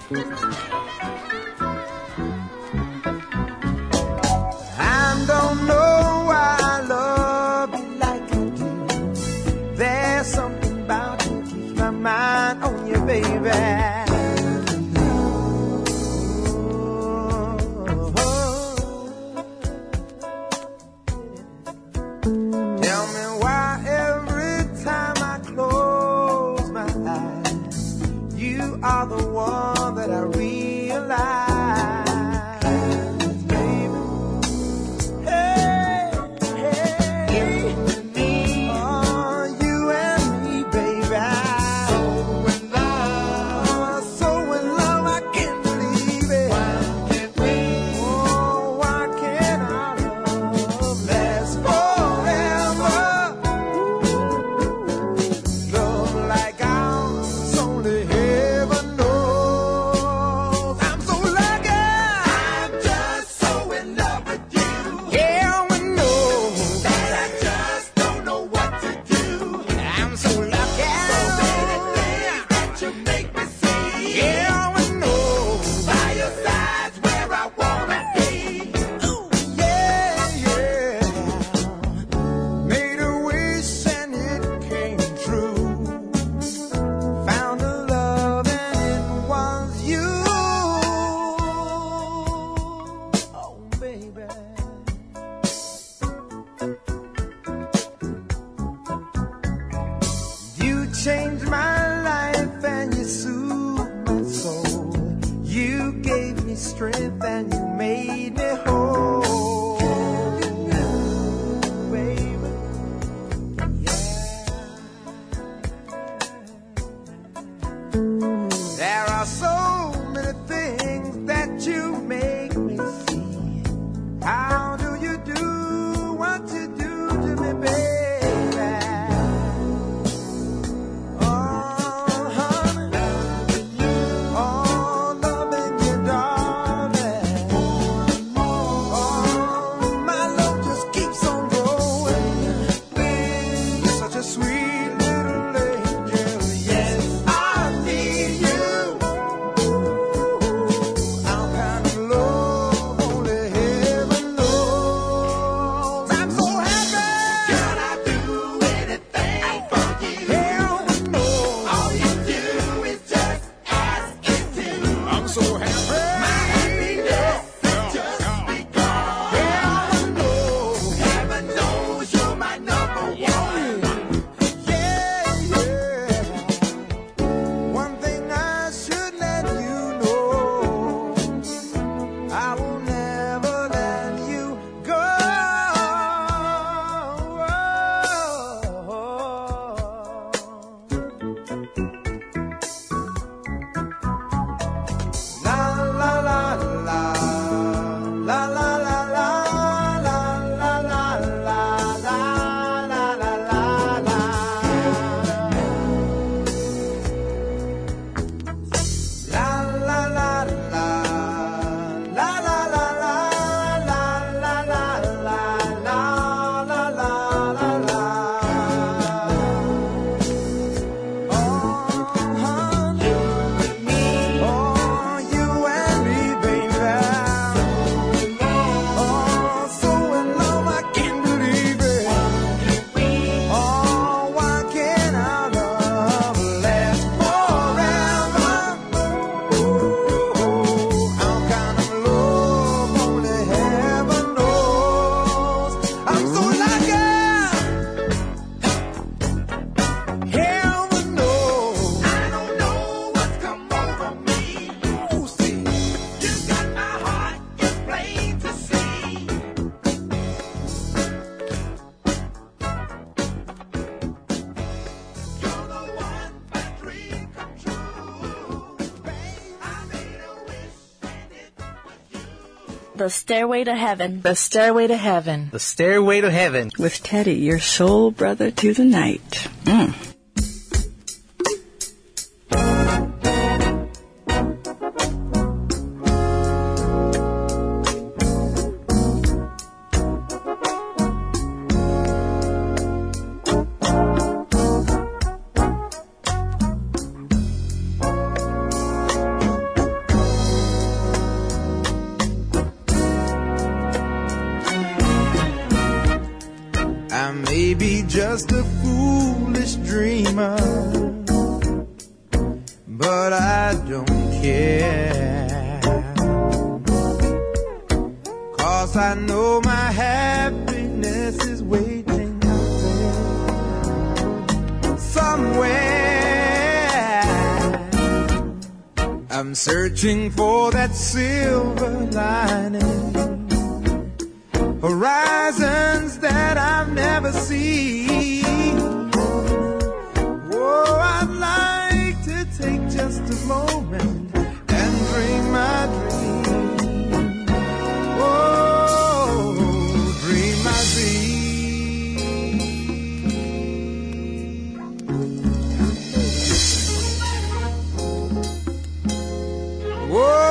I don't know why I love you like I do. There's something about you keeps my mind on you, baby. Tell me why every time I close my eyes, you are the one that I realize. Changed my life and you soothed my soul. You gave me strength and you made me whole, baby. Yeah. There are so many things that you make me see. How do you do what you do to me, baby? The Stairway to Heaven. The Stairway to Heaven. The Stairway to Heaven. With Teddy, your soul brother to the night. just a foolish dreamer, but I don't care, 'cause I know my happiness is waiting out there somewhere. I'm searching for that silver lining, horizons that I've never seen. Oh, I'd like to take just a moment and dream my dream. Oh, dream my dream. Whoa.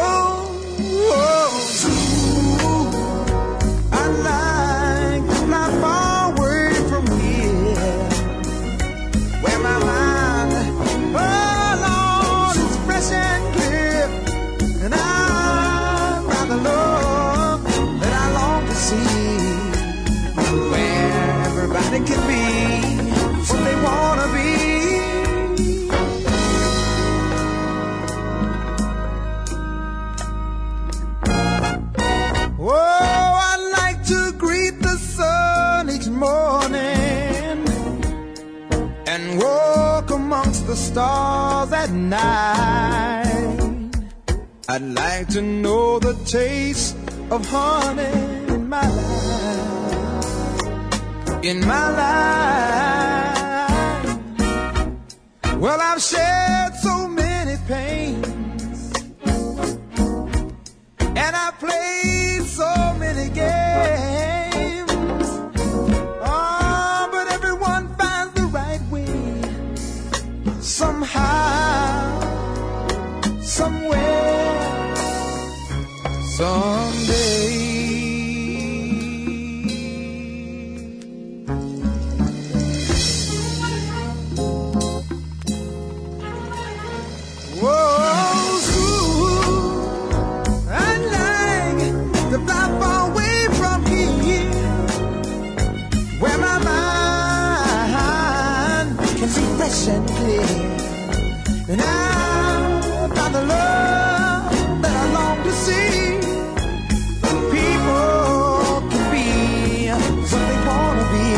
It can be what they wanna be. Oh, I like to greet the sun each morning and walk amongst the stars at night. I'd like to know the taste of honey in my life. In my life, well, I've shared so many pains, and I've played so many games. Oh, but everyone finds the right way, somehow, somewhere, someday. And clear, and I found the love that I long to see. People can be what they wanna be.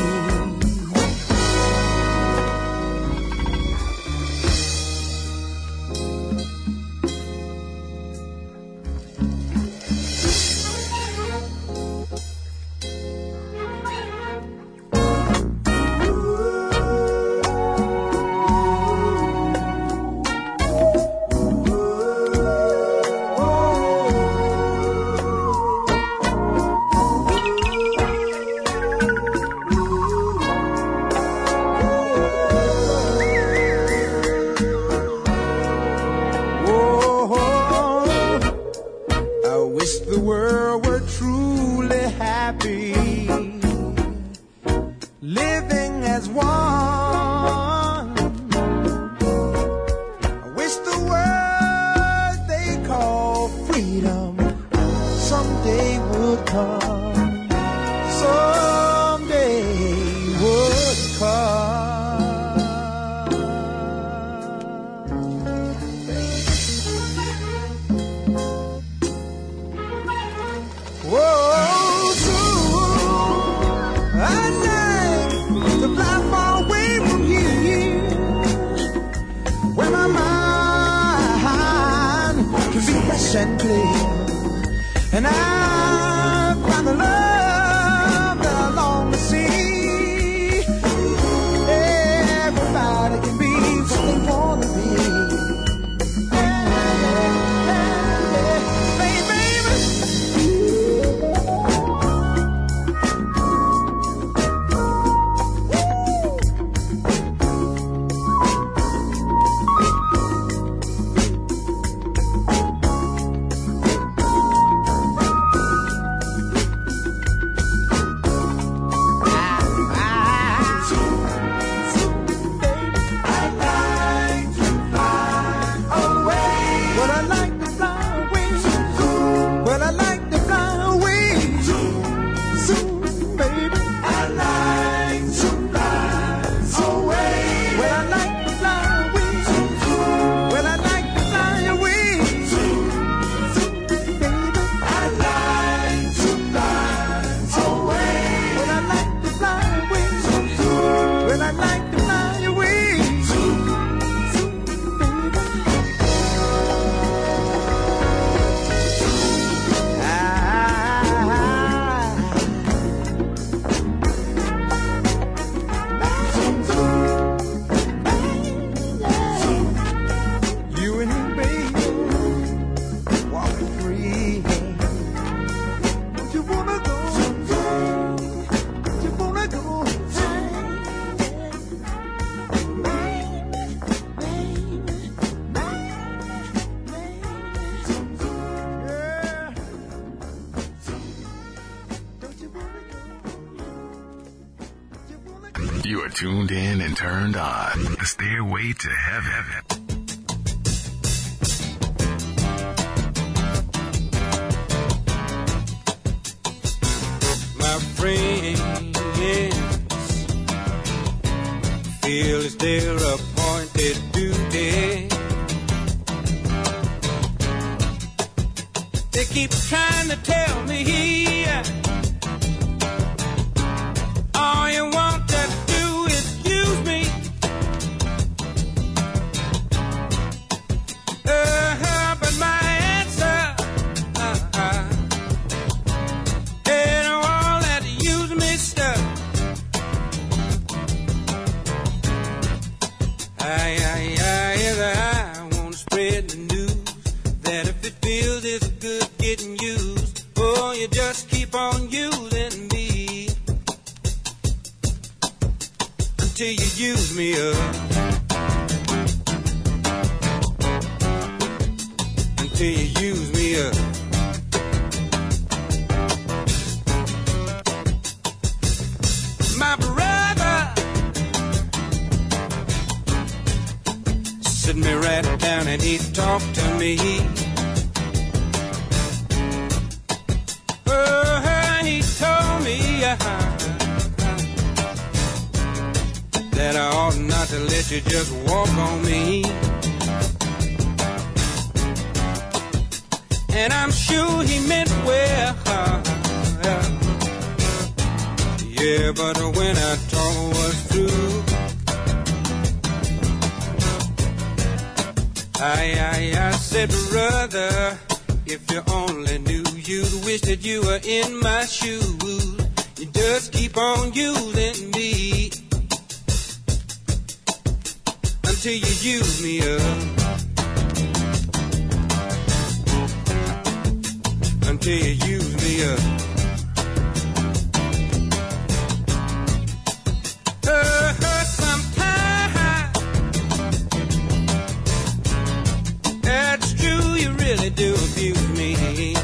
And clear, and I find the love that I long to see. Everybody can be what they wanna be. You are tuned in and turned on. The Stairway to Heaven. My friends feel it's their appointed duty. They keep trying to tell me all you want to do is use me. But my answer ain't all that use me stuff. I want to spread the news that if it feels it's good getting used, oh, you just keep on using me until you use me up. Until you use me up. My brother sit me right down and he talked to me. He told me that I ought not to let you just walk on me. And I'm sure he meant well. Yeah, but when I talk was through, I said, brother, if you only knew, you'd wish that you were in my shoes. You just keep on using me until you use me up. Until you use me up. Sometimes that's true, you really do abuse me.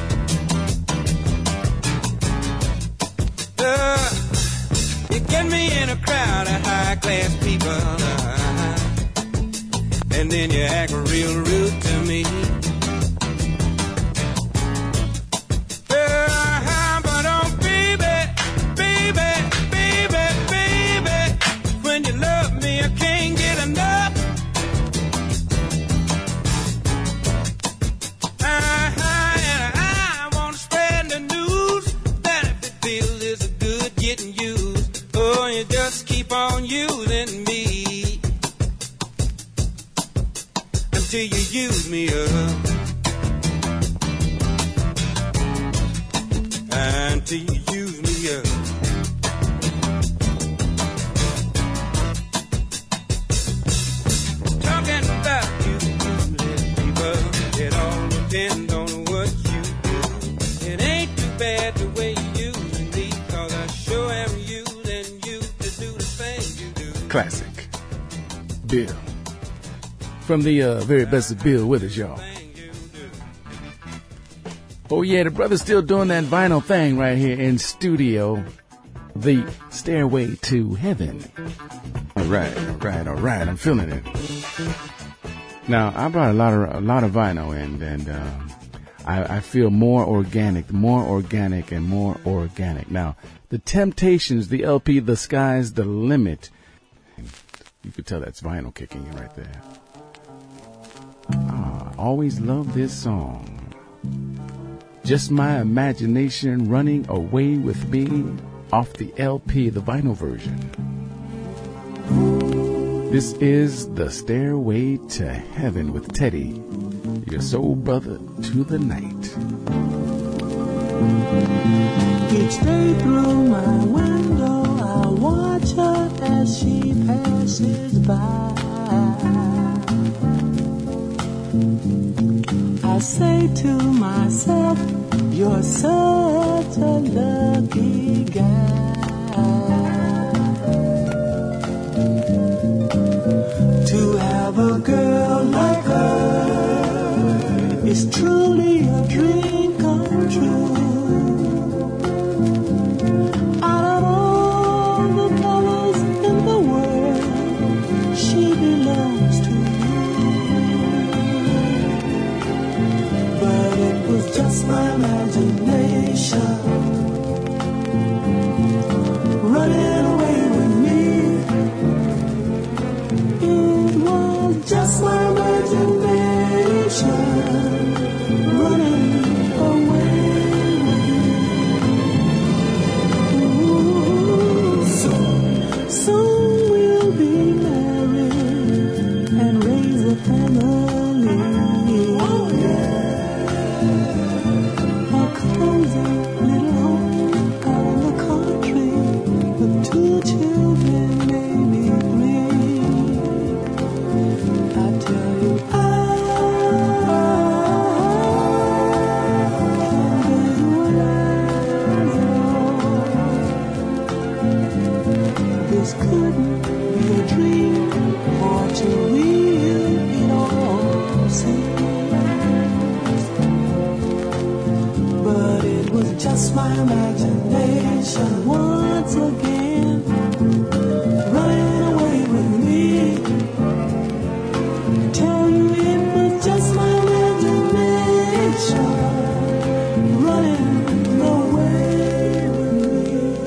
You get me in a crowd of high-class people, and then you act real rude to me. But oh, baby, when you love me, I can't get enough. I want to spread the news that if it feels it's good getting used, oh, you just keep on using me until you use me up. Until you use me up. Talking about you, people, it all depends on what you do. It ain't too bad the way you using me, 'cause I sure am using you to do the things you do. Classic. Bill. From the very best of Bill Withers, y'all. Oh yeah, the brother's still doing that vinyl thing right here in studio. The Stairway to Heaven. All right. I'm feeling it. Now, I brought a lot of vinyl in, and I feel more organic. Now, the Temptations, the LP, The Sky's the Limit. You could tell that's vinyl kicking in right there. I always love this song. Just My Imagination Running Away With Me, off the LP, the vinyl version. This is The Stairway to Heaven with Teddy, your soul brother to the night. Each day through my window I watch her as she passes by. I say to myself, you're such a lucky guy to have a girl like her. It's truly a dream come true. Out of all the colors in the just my imagination running away with me. It was just my imagination running away with me. Soon we'll be married and raise a family. Oh yeah. A cozy little home out in the country with 2 children, maybe 3. I tell you, I this couldn't be a dream or too real, it all seems. But it was just my imagination once again running away with me. Tell you it was just my imagination running away with me.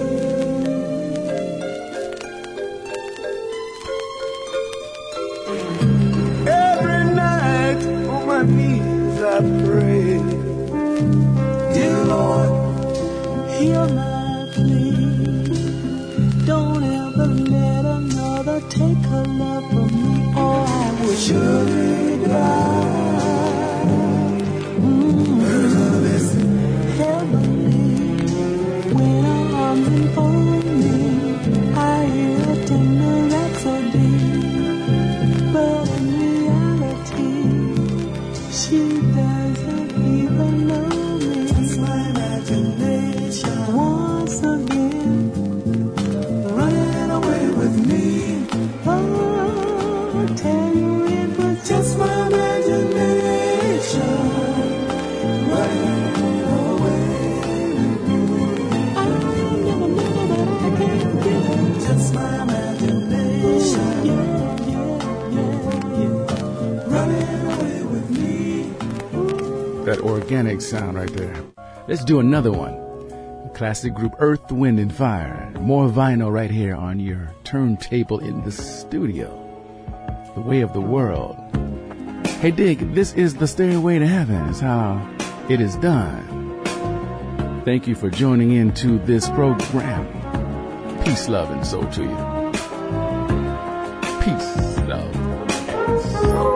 Every night on my knees I pray, dear Lord, hear my plea. Don't ever let another take her love from me, or I will surely die. Heavenly, when her arms enfold me, I hear a tender rhapsody. But in reality, she doesn't even know me. It's my imagination once again running away with me. Oh, tell you it was just my imagination running away with me. I never knew that I can't get it. Just my imagination. Running away with me. That organic sound right there. Let's do another one. The classic group Earth, Wind, and Fire. More vinyl right here on your turntable in the studio. The Way of the World. Hey, Dig, this is the Stairway to Heaven. Is how it is done. Thank you for joining in to this program. Peace, love, and soul to you. Peace, love, and soul.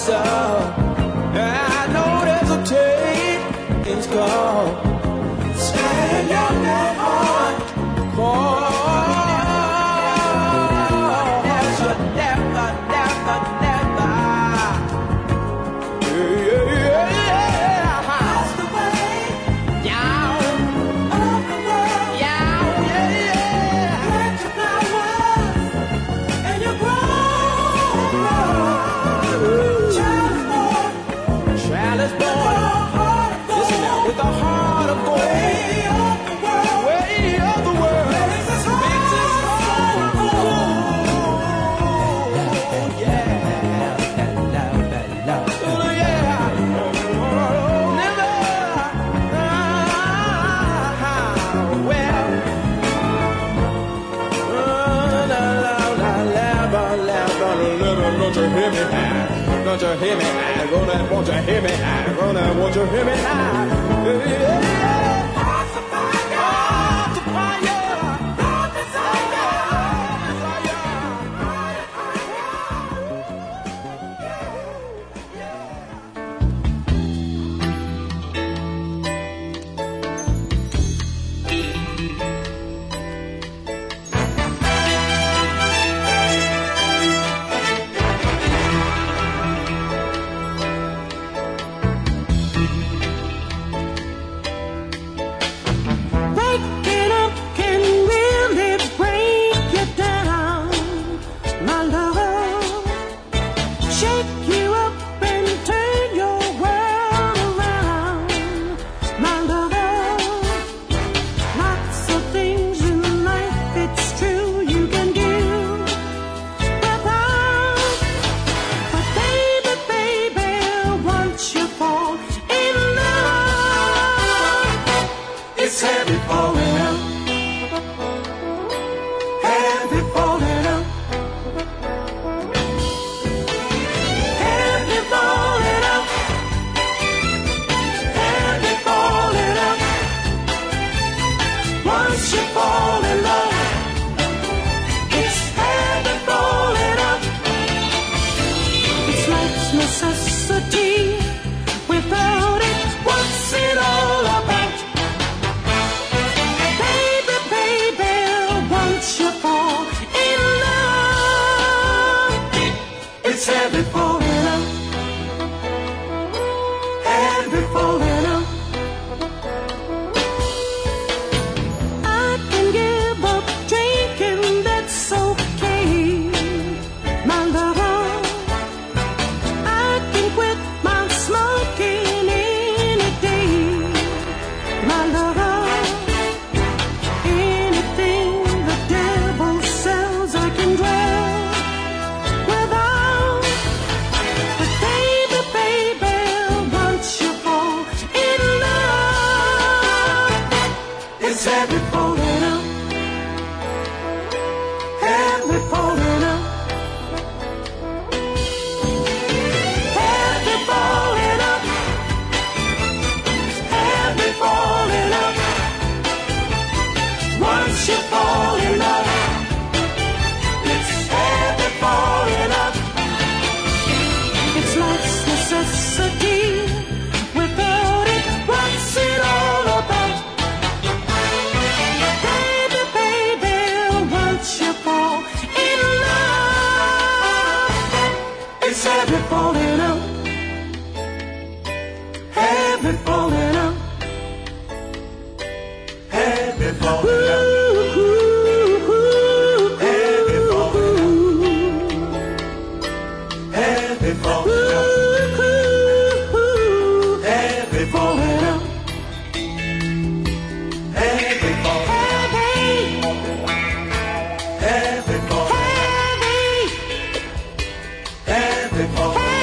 myself. I don't hesitate. It's called stand your ground. Cause you never, never, never. Yeah. That's the way. Yeah. Of the world. Yeah. Plant your flowers and you grow. Child is born. Listen now, with a heart of gold. Way of the world. Makes us whole. Yeah. Oh, yeah. Never. Well. Don't you hear me now? Don't you hear me now? Gonna want you hear me now? Gonna want you hear me now? Hearts of fire, hearts of fire, hearts of waking up can really break you down, my love. Shake you up and turn your world around, my love. Lots of things in life, it's true, you can do without. But baby, once you fall in love, it's heavy falling out. Heavy falling out. Heavy falling out. Heavy falling out. Once you fall in love, it's heavy falling out. It's life's necessity. Without it, what's it all about? Baby, once you fall in love, it's heavy falling out. Heavy falling out. I can give up drinking, that's okay, my love. I can quit my smoking any day, my love. Anything the devil sells I can dwell without. But baby, once you fall in love, it's heavy falling out. Heavy falling out. Heavy falling out. Heavy falling out. Once you fall in love, it's heavy falling out. It's life's necessity. Without it, what's it all about? Baby, once you fall in love, it's heavy falling out. Heavy falling out. Heavy falling out. Heavy falling out. Heavy falling out. Heavy falling out. Heavy falling out. Heavy falling out. Heavy falling out.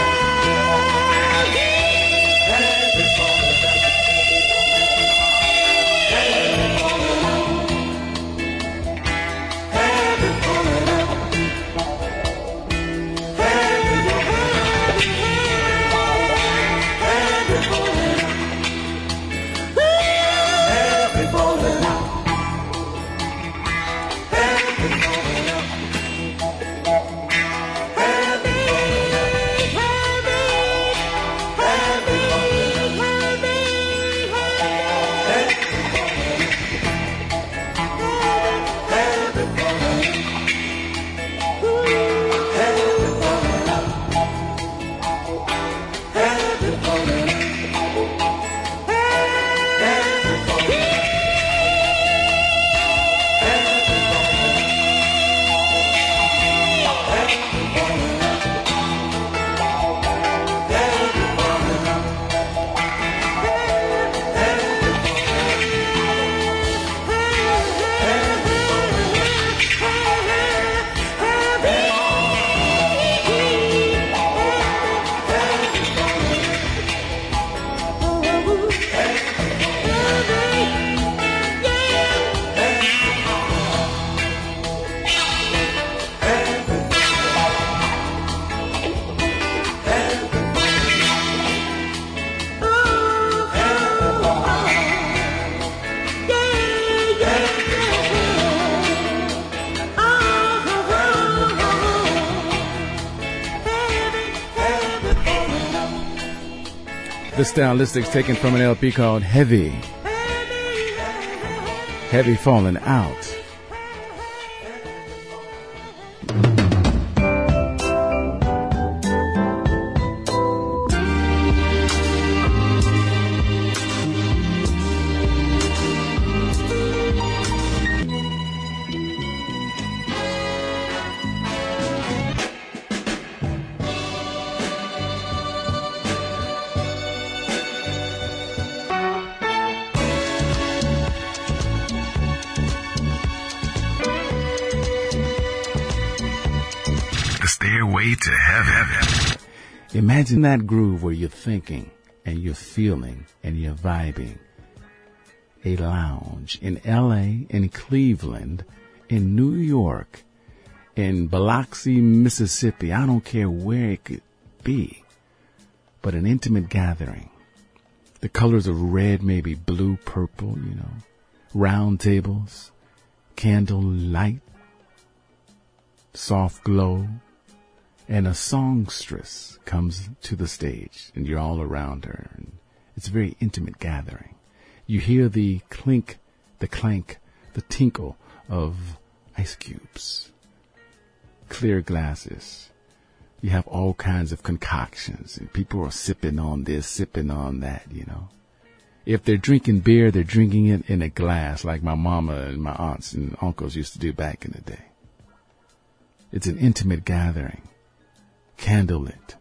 Heavy falling out. The Stylistics taken from an LP called Heavy. Heavy Falling Out. Stairway to Heaven. Imagine that groove where you're thinking and you're feeling and you're vibing. A lounge in LA, in Cleveland, in New York, in Biloxi, Mississippi. I don't care where it could be, but an intimate gathering. The colors of red, maybe blue, purple, round tables, candle light, soft glow. And a songstress comes to the stage, and you're all around her. And it's a very intimate gathering. You hear the clink, the clank, the tinkle of ice cubes, clear glasses. You have all kinds of concoctions, and people are sipping on this, sipping on that, If they're drinking beer, they're drinking it in a glass like my mama and my aunts and uncles used to do back in the day. It's an intimate gathering. Candlelit.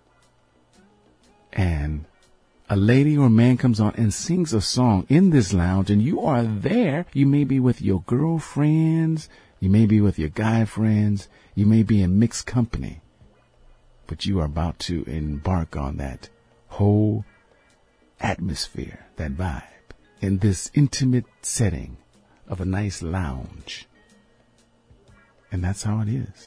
And a lady or man comes on and sings a song in this lounge, and you are there. You may be with your girlfriends, you may be with your guy friends, you may be in mixed company, but you are about to embark on that whole atmosphere, that vibe, in this intimate setting of a nice lounge. And that's how it is.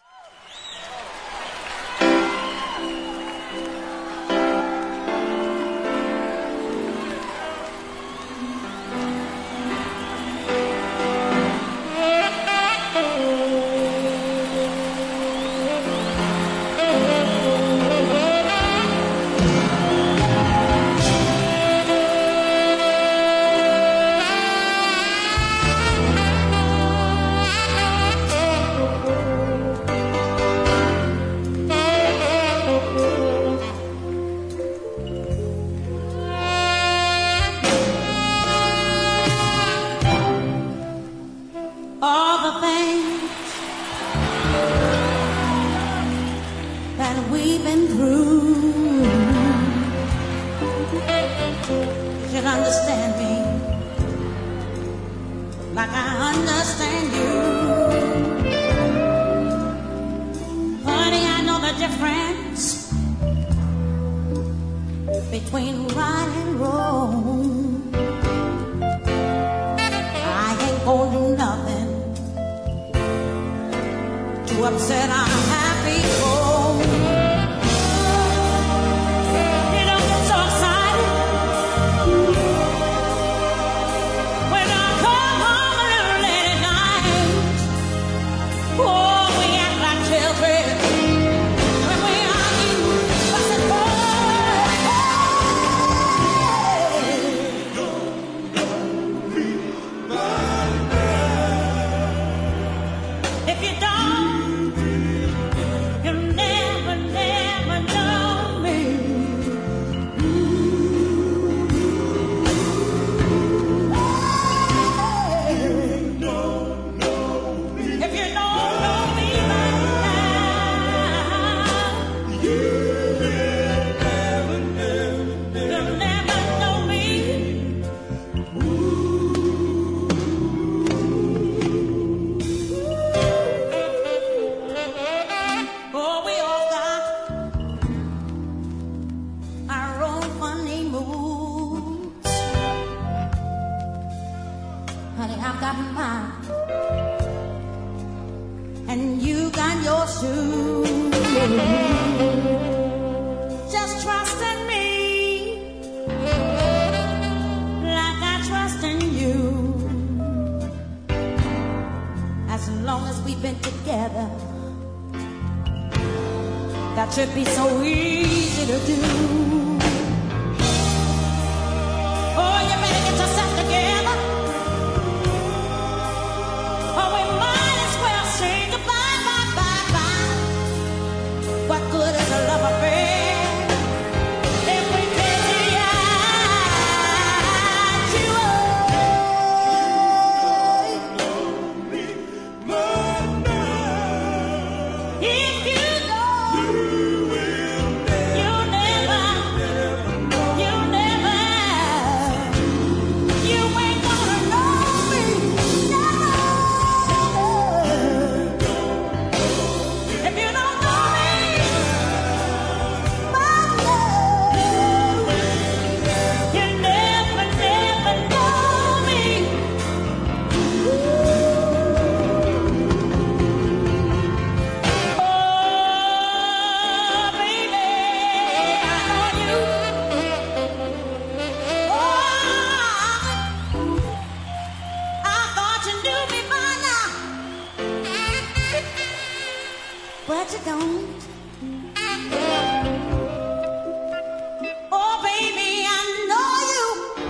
Just trust in me, like I trust in you. As long as we've been together, that should be so easy to do. but you don't. Oh, baby, I know you.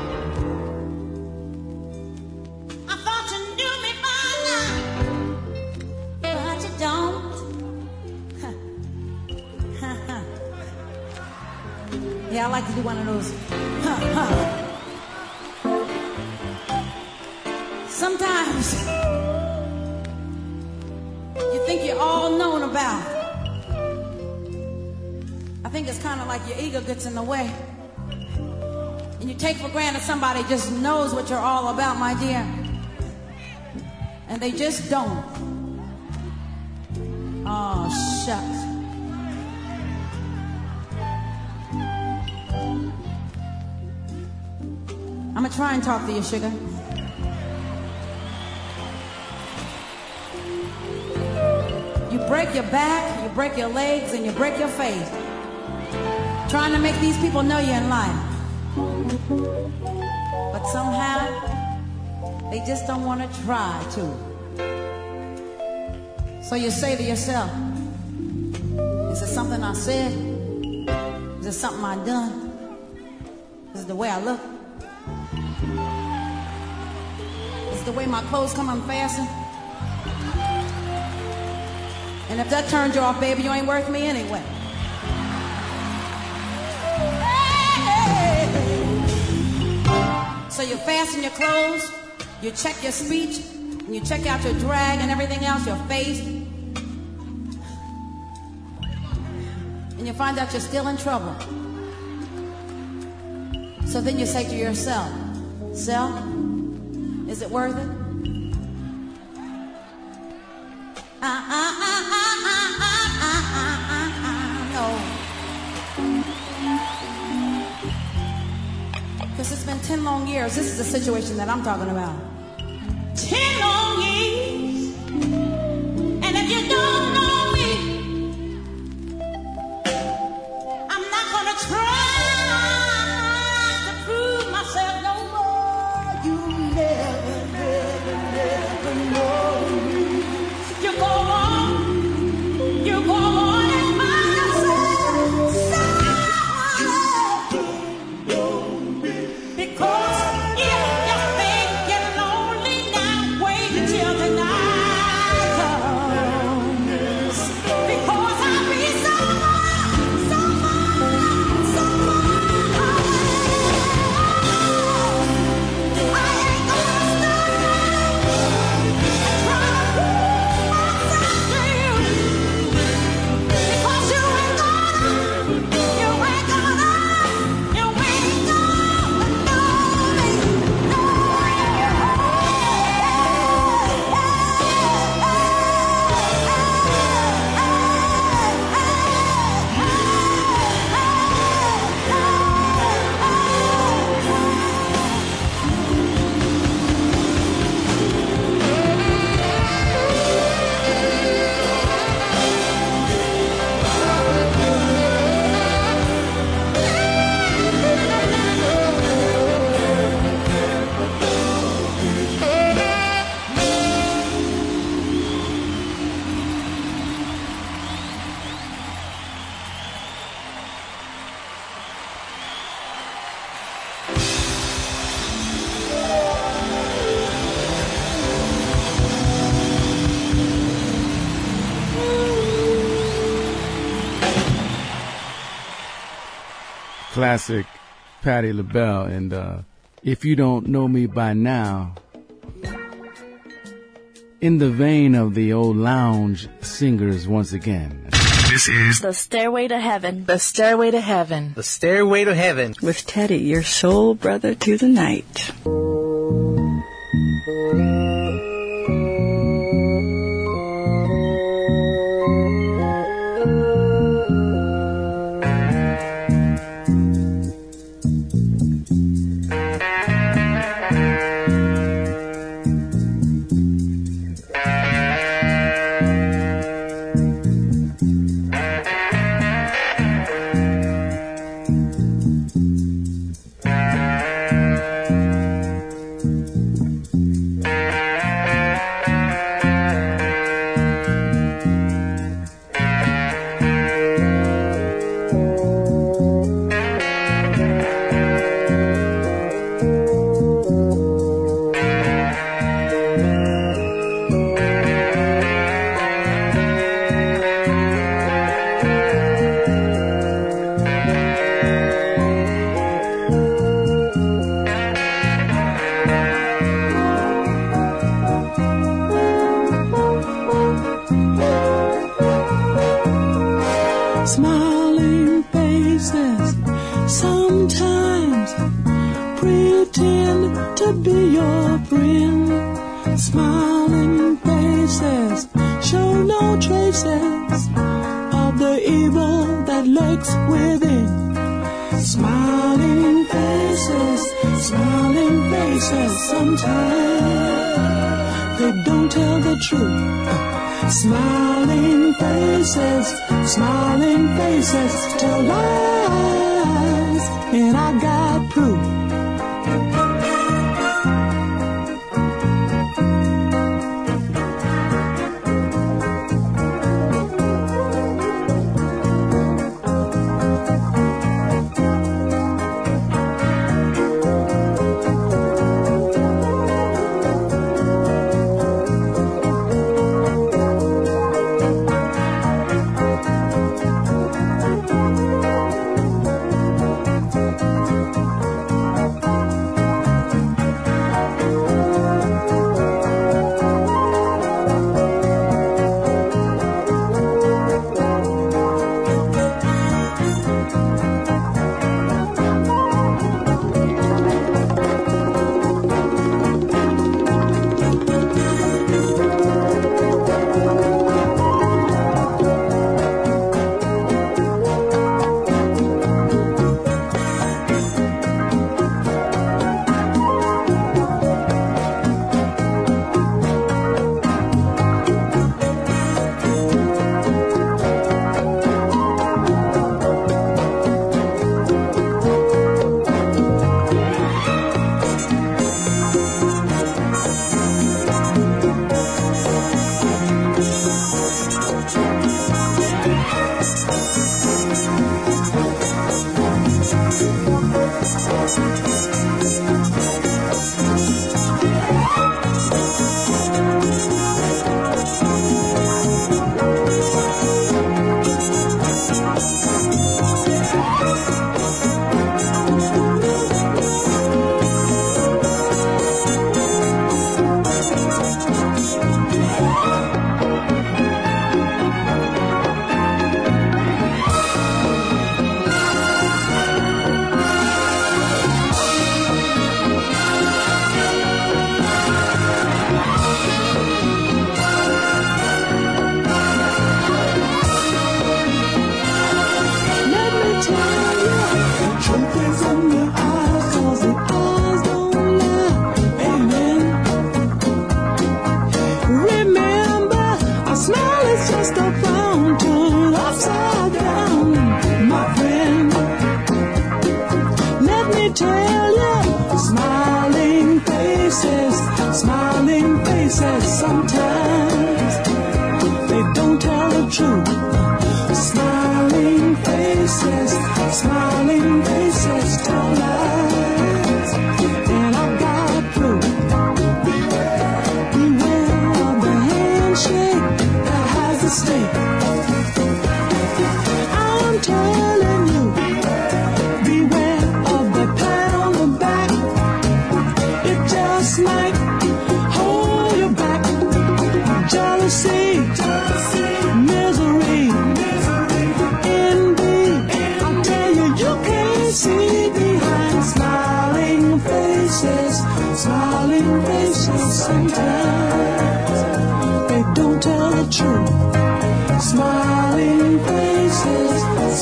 I thought you knew me by now, but you don't. Yeah, I like to do one of those. Sometimes you think you're all known about. I think it's kind of like your ego gets in the way. And you take for granted somebody just knows what you're all about, my dear. And they just don't. Oh, shucks. I'm gonna try and talk to you, sugar. You break your back, you break your legs, and you break your face. Trying to make these people know you in life. But somehow, they just don't want to try to. So you say to yourself, is it something I said? Is it something I done? Is it the way I look? Is it the way my clothes come unfastened? And if that turns you off, baby, you ain't worth me anyway. Hey. So you fasten your clothes, you check your speech, and you check out your drag and everything else, your face. And you find out you're still in trouble. So then you say to yourself, self, is it worth it? No. Because it's been 10 long years. This is the situation that I'm talking about. 10 long years. And if you don't know me, I'm not gonna try to prove myself no more. You never, never, never know me. You go on and find yourself somewhere. Because if you think you're lonely now, wait until the night comes. Because I'll be somewhere I ain't gonna Classic Patti LaBelle, and if you don't know me by now, in the vein of the old lounge singers once again. This is The Stairway to Heaven. The Stairway to Heaven. The Stairway to Heaven. With Teddy, your soul brother to the night. Smiling faces show no traces of the evil that lurks within. Smiling faces, sometimes they don't tell the truth. Smiling faces tell lies, and I got proof. Sometimes they don't tell the truth. Smiling faces tell lies, and I've got proof. Beware of the handshake that has a stake. I'm telling you, beware of the pat on the back. It just might hold you back. Jealousy, misery, envy. I tell you, you can't see behind smiling faces. Smiling faces, sometimes they don't tell the truth. Smiling faces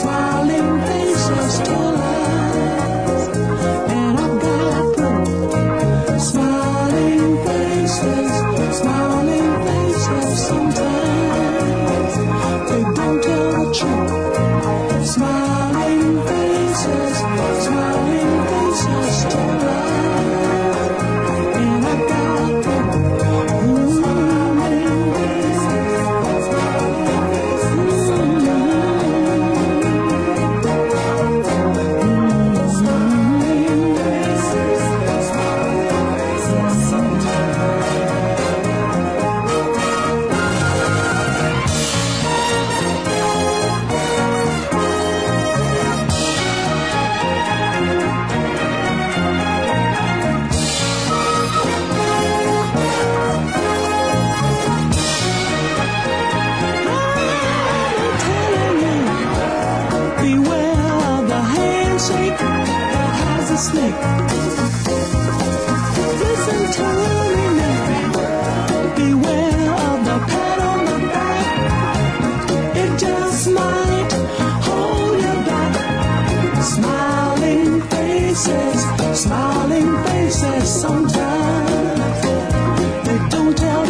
tell lies, and I've got proof. Smiling faces sometimes they don't tell the truth. Smiling faces tell lies, and I got proof. Smiling faces.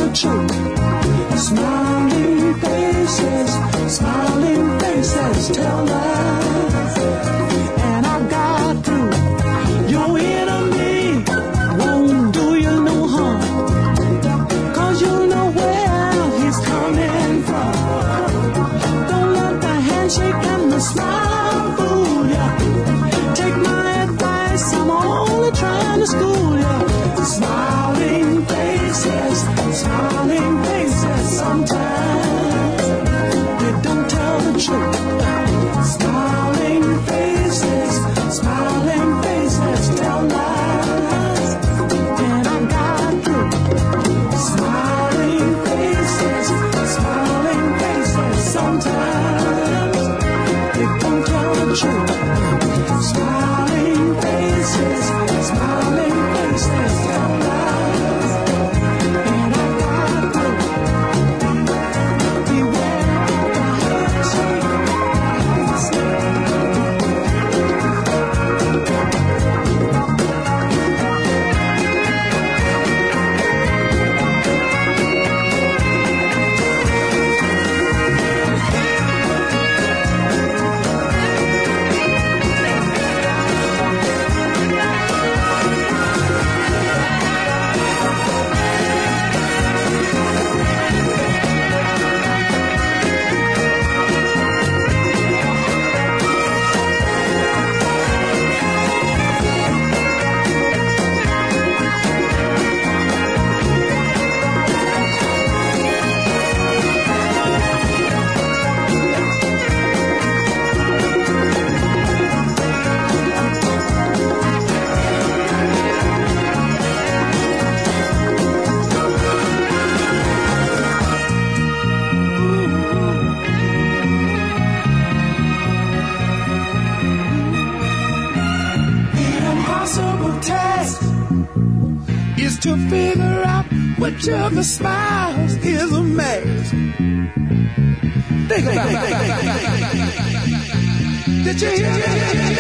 the truth. Smiling faces tell lies. And I got through. Your enemy won't do you no harm, 'cause you know where he's coming from. Don't let the handshake and the smile fool ya. Take my advice, I'm only trying to school ya. Smiling faces sometimes they don't tell the truth. Smiling faces tell lies. And I got through. Smiling faces sometimes they don't tell the truth. Smiling faces tell lies. And I got through. Beware of the handshake. To figure out which of the smiles is a mask. Think about it. Did you hear me?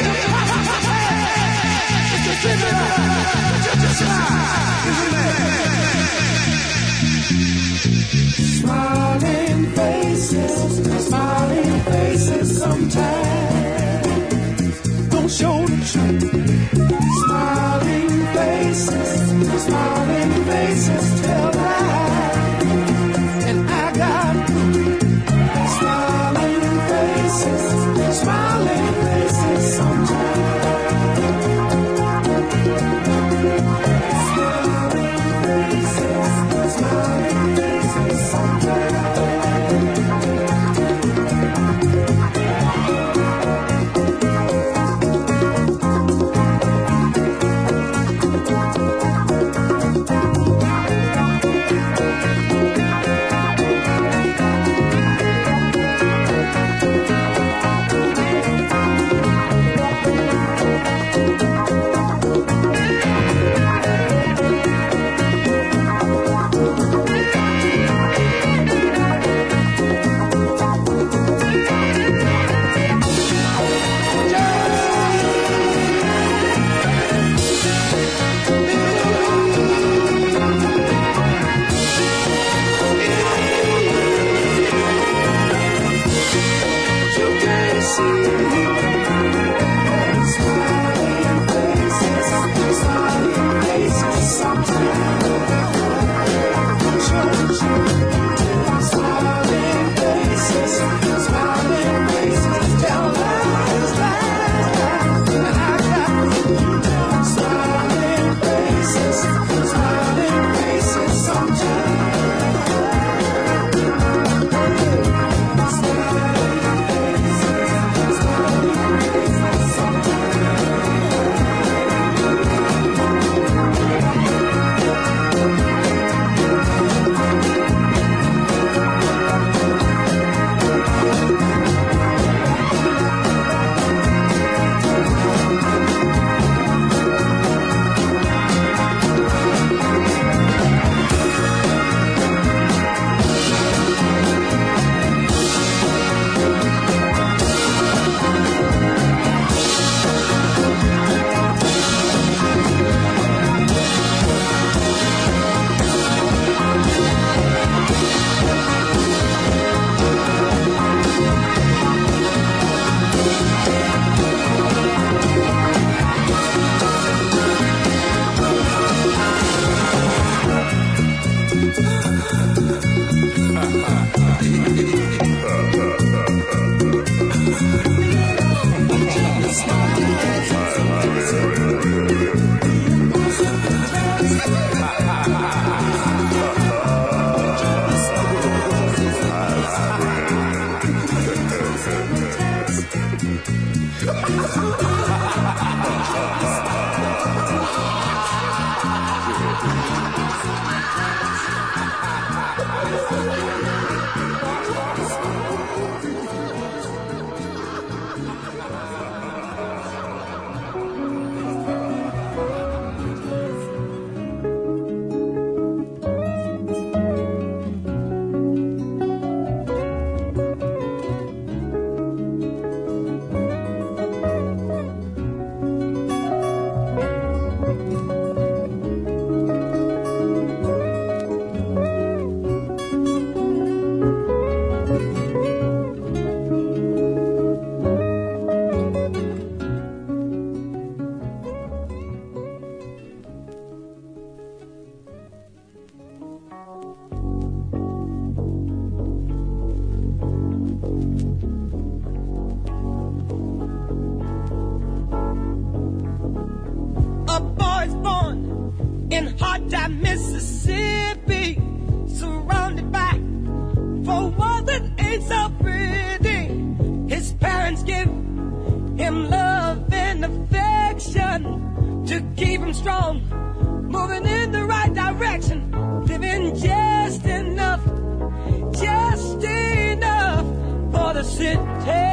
To figure out which of the smiles is a mask. Smiling faces sometimes don't show the truth. Smiling faces tell lies. And I got smiling faces sometimes. Smiling faces sometimes. ain't so pretty. His parents give him love and affection to keep him strong, moving in the right direction, living just enough for the city.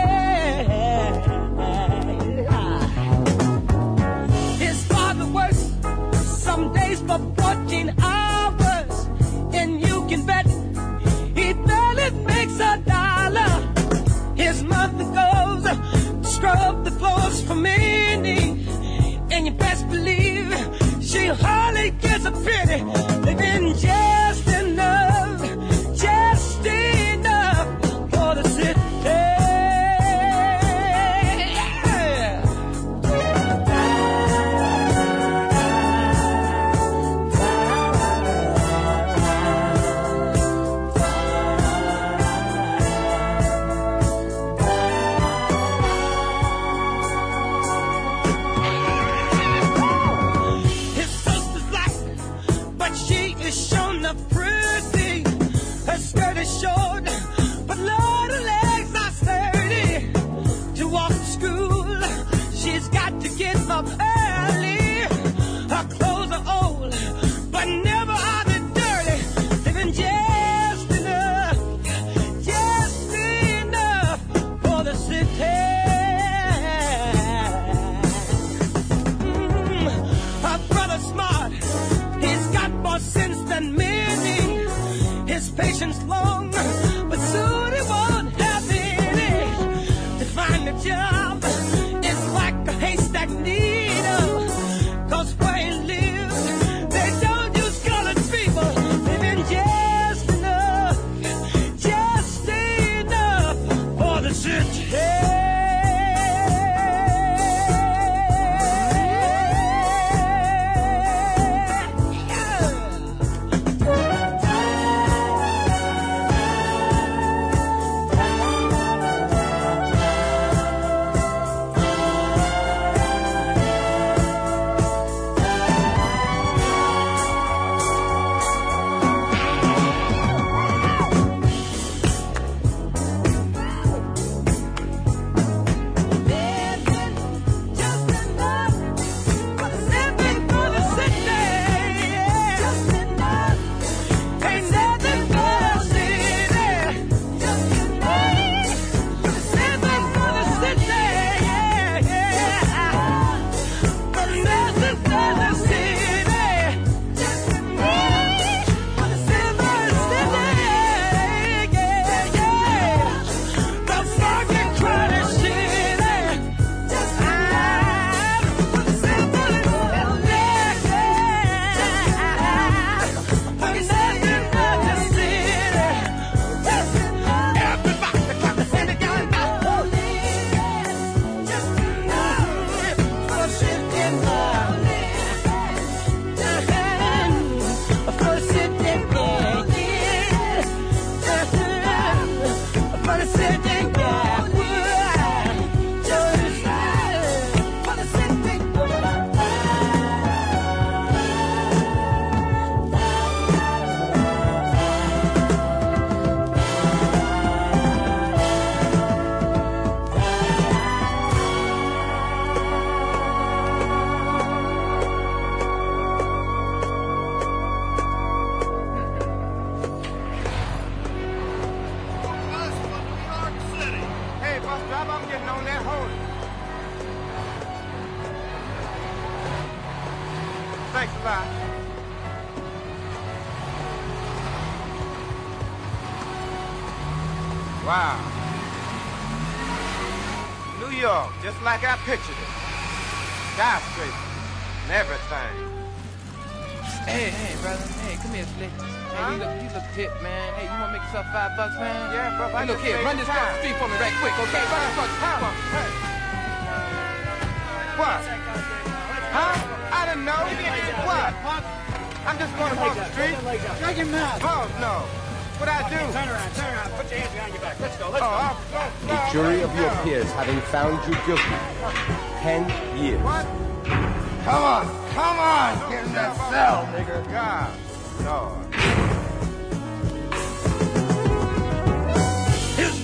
His father works some days for 14 hours, and you can bet he barely makes $1. His mother goes to scrub the floors for many, and you best believe she hardly gets a penny, living just enough for the city. Short, but Lord, her legs are sturdy. To walk to school, she's got to get up early. Her clothes are old, but never are they dirty. Living just enough for the city. Her brother's smart, he's got more sense than many. His patience long, but soon he won't have any. To find a job is like a haystack needle, 'cause where he lives, they don't use colored people. Living just enough for the city. Thanks a lot. Wow. New York, just like I pictured it. Skyscrapers and everything. Hey, brother. Hey, come here, Slick. Hey, you look hip, man. Hey, you wanna make yourself $5, man? Yeah, bro. Hey, look here, run this across the street for me right quick, okay? Run this across the street for me. Hey. What? Huh? I didn't know. What? I'm just going across the street. Shut your mouth. Oh, no. What'd I do? Turn around. Put your hands behind your back. Let's go. The jury of your peers having found you guilty. 10 years. What? Come on. Get in that cell, nigga. God, Lord. His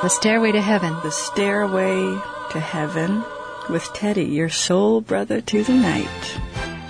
The Stairway to Heaven. The Stairway to Heaven with Teddy, your soul brother to the night.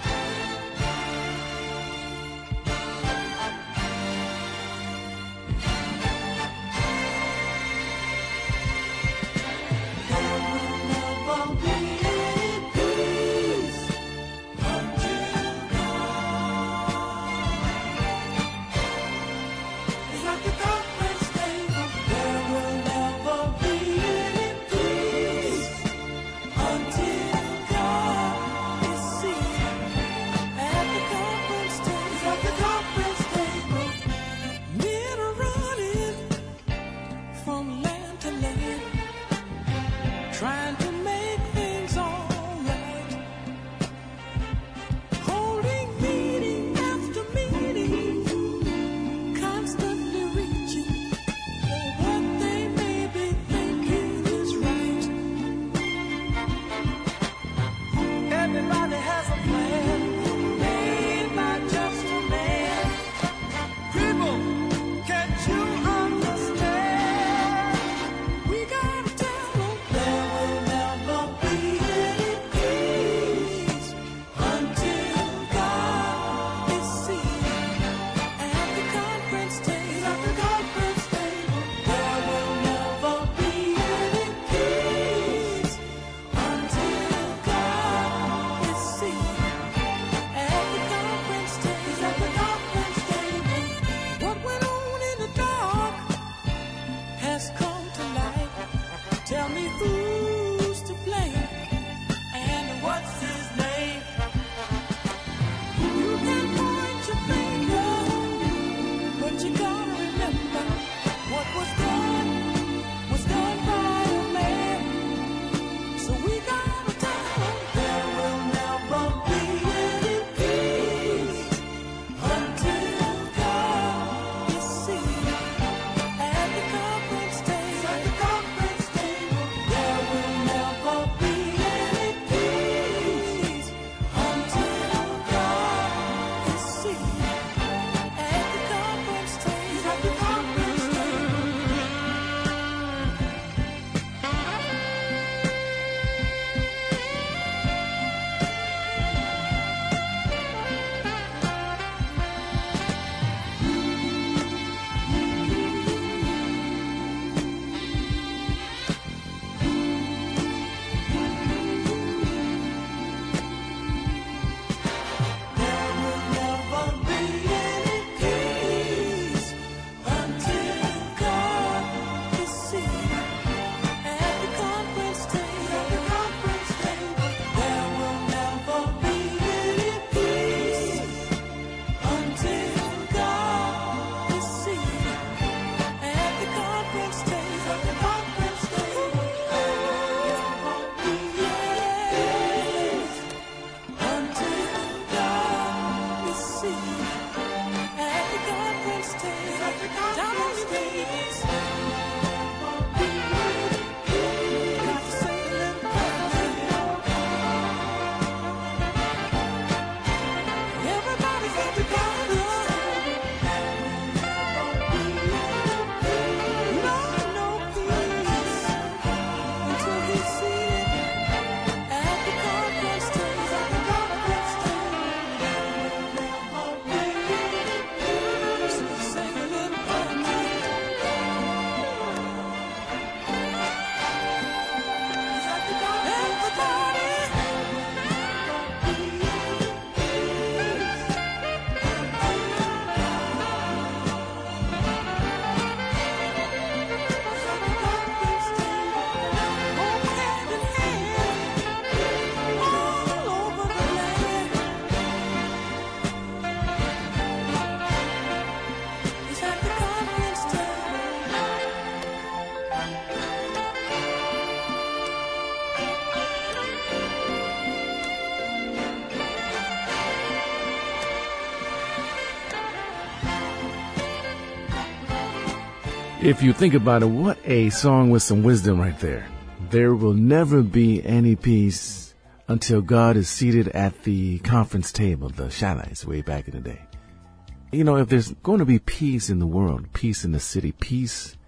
If you think about it, what a song with some wisdom right there. There will never be any peace until God is seated at the conference table, the Shalites way back in the day. You know, if there's going to be peace in the world, peace in the city, peace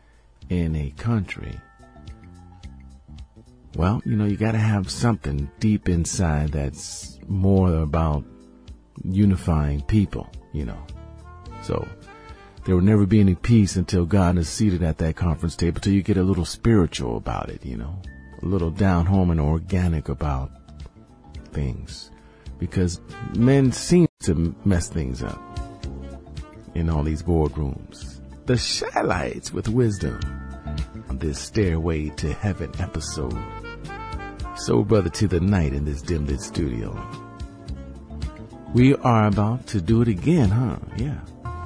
in a country, well, you know, you got to have something deep inside that's more about unifying people, you know. So there will never be any peace until God is seated at that conference table, till you get a little spiritual about it, you know, a little down home and organic about things, because men seem to mess things up in all these boardrooms. The Shylights with wisdom on this Stairway to Heaven episode. Soul Brother to the night in this dim lit studio. We are about to do it again, huh? Yeah.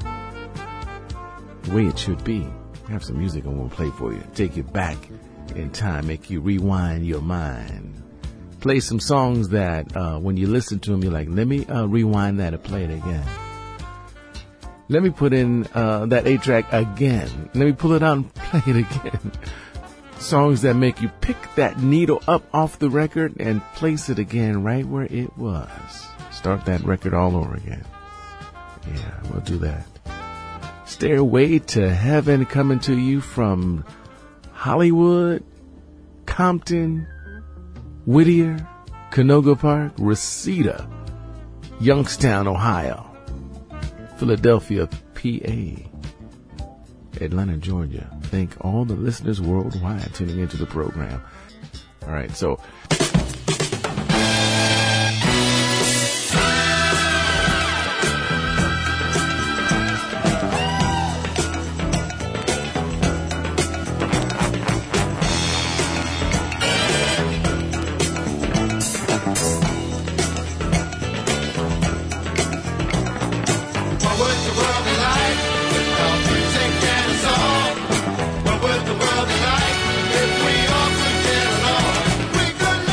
The way it should be. Have some music and we'll play for you. Take you back in time, make you rewind your mind. Play some songs that when you listen to them, you're like, let me rewind that and play it again. Let me put in that 8-track again. Let me pull it out and play it again. Songs that make you pick that needle up off the record and place it again right where it was. Start that record all over again. Yeah, we'll do that. Stairway to Heaven coming to you from Hollywood, Compton, Whittier, Canoga Park, Reseda, Youngstown, Ohio, Philadelphia, PA, Atlanta, Georgia. Thank all the listeners worldwide tuning into the program. All right, so What would the world be like if we all could get along? We could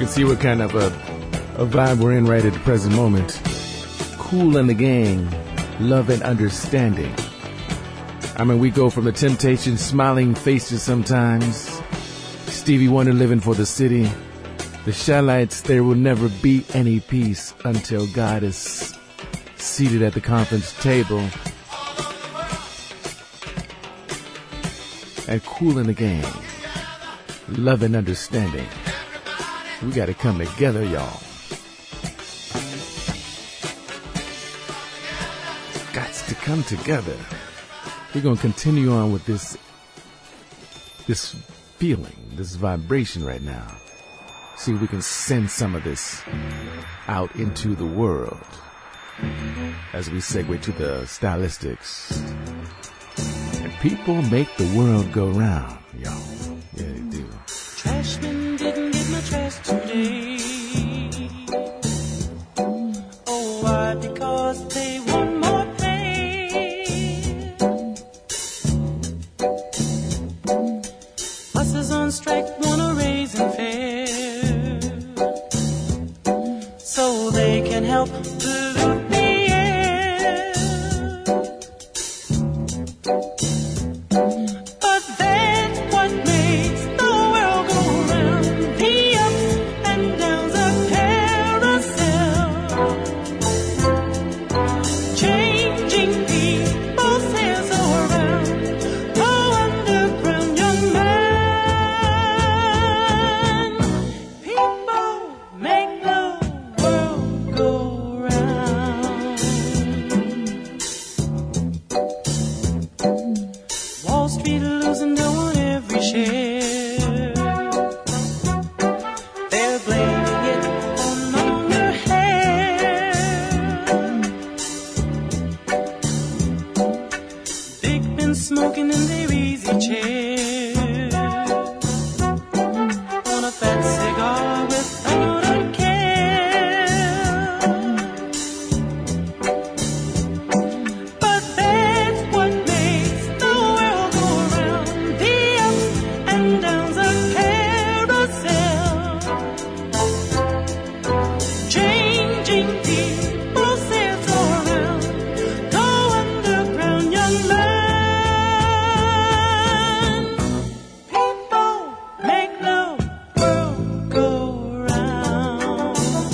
see what kind of a vibe we're in right at the present moment. Kool and the Gang, Love and Understanding. I mean, we go from the Temptations, Smiling Faces sometimes, Stevie Wonder, Living for the City, the Shallites, There Will Never Be Any Peace Until God is Seated at the Conference Table, and Kool and the Gang, Love and Understanding. We got to come together, y'all. Got to come together. We're going to continue on with this feeling, this vibration right now. See if we can send some of this out into the world as we segue to the stylistics. And people make the world go round, y'all. Yeah, they do. Trashman didn't get my trash today. Oh, why? Because they want more pay. Buses on strike want a raise in fare, so they can help pollute the air. But that's what makes the world go round. The ups and downs of carousel, changing people's sails around. Go underground, young man. People make the world go round. Wall Street losing dough on every share. They're blaming it on longer hair. Big men smoking in their easy chairs, on a fat cigar without a care. But that's what makes the world go round. The ups and downs of carousel, changing people's sails around. Go underground, young man. People make the world go round.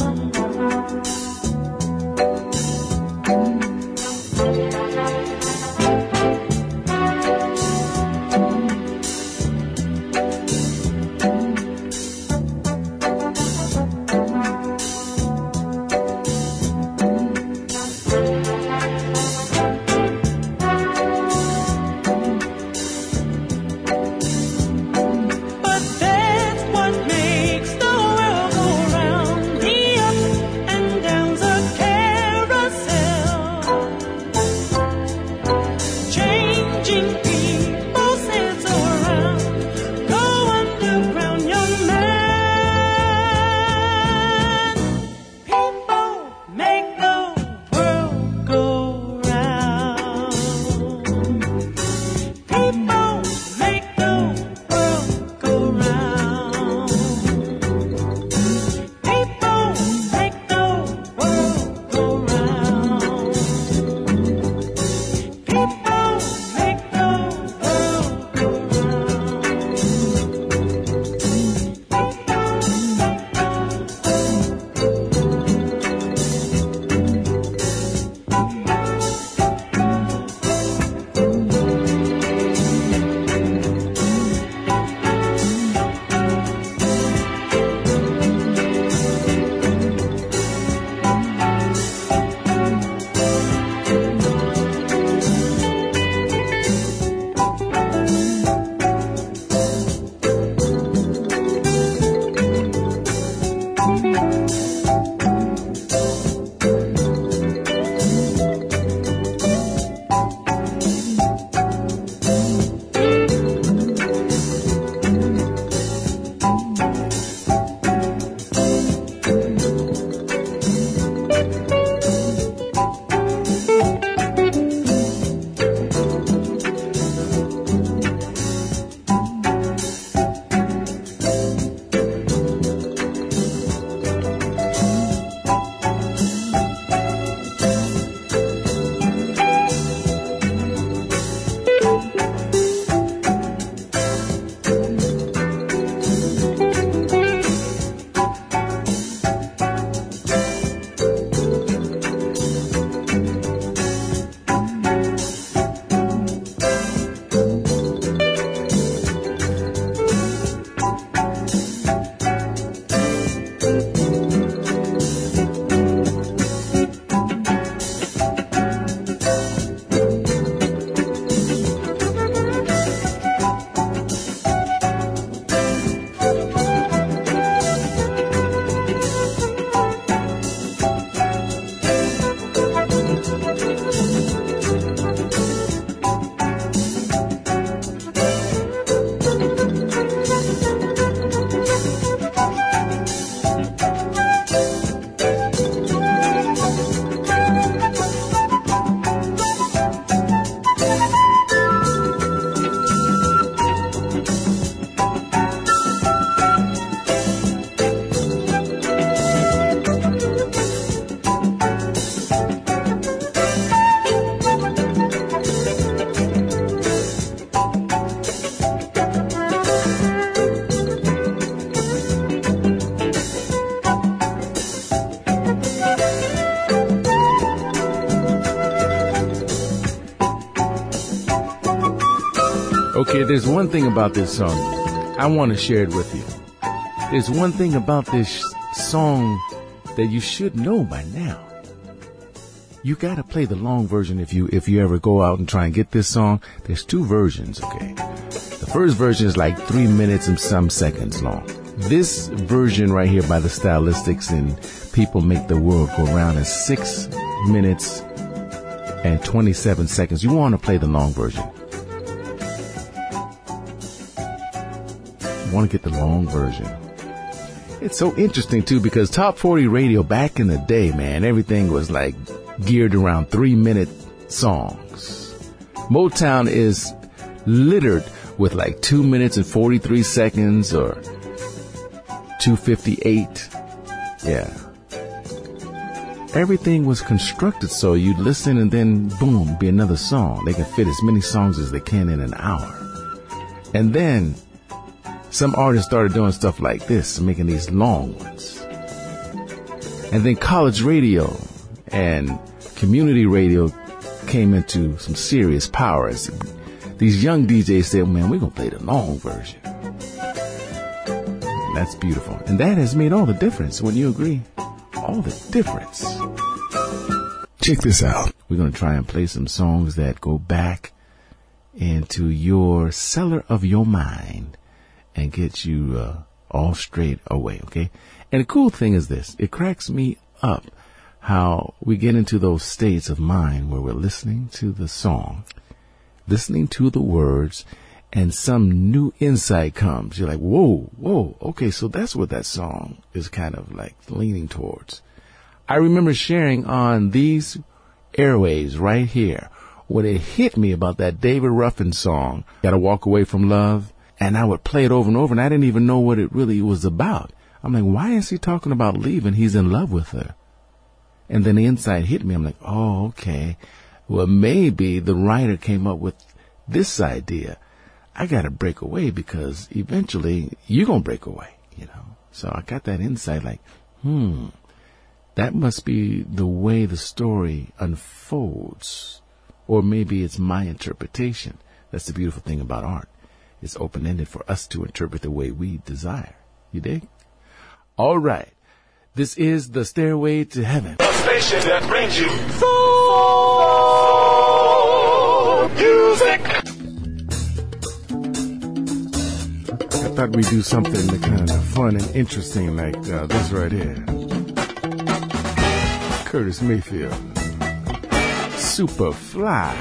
But that's what makes the world go round. The ups and downs of carousel, changing people's sails around. Go underground, young man. People make the world go round. People make the world go round. People make the world go round. People make the world go round. Okay, there's one thing about this song. I want to share it with you. There's one thing about this song that you should know by now. You got to play the long version if you ever go out and try and get this song. There's two versions, okay? The first version is like 3 minutes and some seconds long. This version right here by the Stylistics and People Make the World Go Round is 6 minutes and 27 seconds. You want to play the long version. You want to get the long version. It's so interesting, too, because Top 40 radio back in the day, man, everything was like geared around 3-minute songs. Motown is littered with like 2 minutes and 43 seconds or 2:58. Yeah. Everything was constructed so you'd listen and then boom, be another song. They can fit as many songs as they can in an hour. And then some artists started doing stuff like this, making these long ones. And then college radio and community radio came into some serious power. These young DJs said, man, we're going to play the long version. And that's beautiful. And that has made all the difference. Wouldn't you agree? All the difference. Check this out. We're going to try and play some songs that go back into your cellar of your mind and get you all straight away, okay? And the cool thing is this. It cracks me up how we get into those states of mind where we're listening to the song, listening to the words, and some new insight comes. You're like, whoa, okay, so that's what that song is kind of like leaning towards. I remember sharing on these airwaves right here when it hit me about that David Ruffin song, Gotta Walk Away from Love, and I would play it over and over, and I didn't even know what it really was about. I'm like, why is he talking about leaving? He's in love with her. And then the insight hit me. I'm like, oh, okay. Well, maybe the writer came up with this idea. I got to break away because eventually you're going to break away, you know. So I got that insight like, that must be the way the story unfolds. Or maybe it's my interpretation. That's the beautiful thing about art. It's open-ended for us to interpret the way we desire. You dig? All right. This is the Stairway to Heaven. A station that brings you soul music. I thought we'd do something kind of fun and interesting like this right here. Curtis Mayfield. Superfly.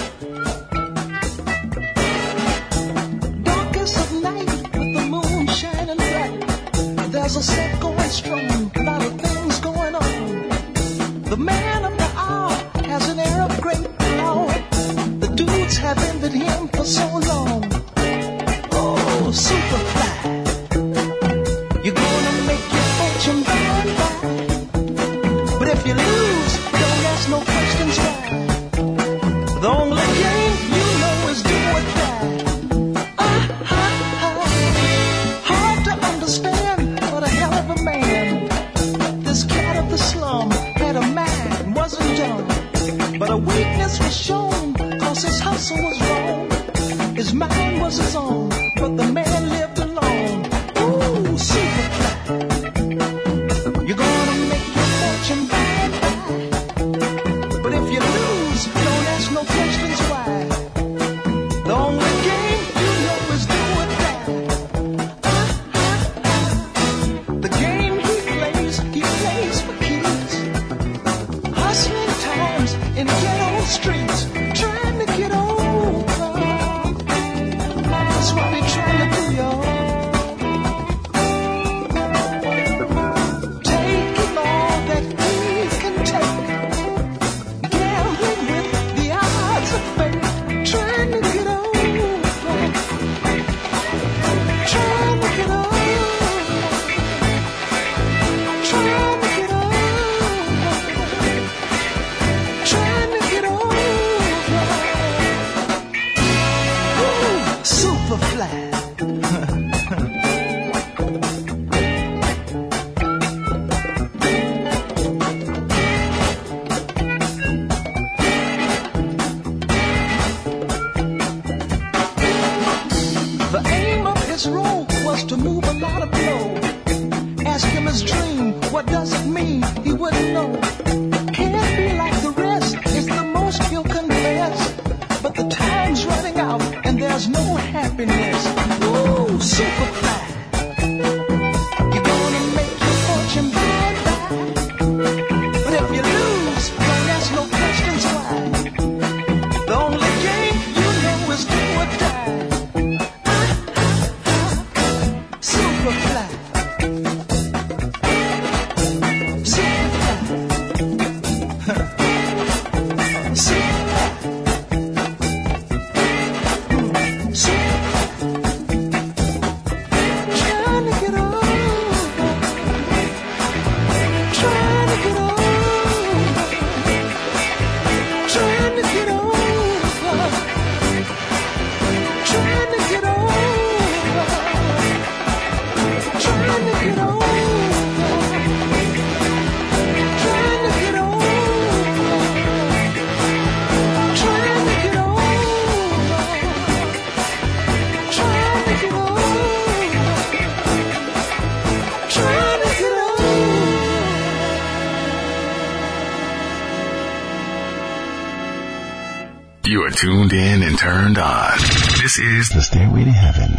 Darkest of night with the moon shining bright. There's a set going strong, a lot of things going on. The man of the hour has an air of great power. The dudes have envied him for so long. Oh, Superfly, you're gonna make your fortune by and by. But if you lose, don't ask no questions why. The only game you know is do or die. Hard to understand, but a hell of a man. This cat of the slum had a mind, wasn't dumb. But a weakness was shown, cause his hustle was wrong. His mind was his own, but the man lived alone. Ooh, Superfly, you're gonna make your fortune by and by. But if you lose, don't ask no questions why. The only game you know is do or die. The game he plays for keeps. Hustling times in ghetto streets, trying to get over. That's what they're trying to do. his role was to move a lot of blow. Ask him his dream, what does it mean? He wouldn't know. Can't be like the rest, it's the most he'll confess. But the time's running out and there's no happiness. Ooh, super fly. You're gonna make your fortune by and by. But if you lose, don't ask no questions why. The only game you know is do or die. Super fly. You are tuned in and turned on. This is The Stairway to Heaven.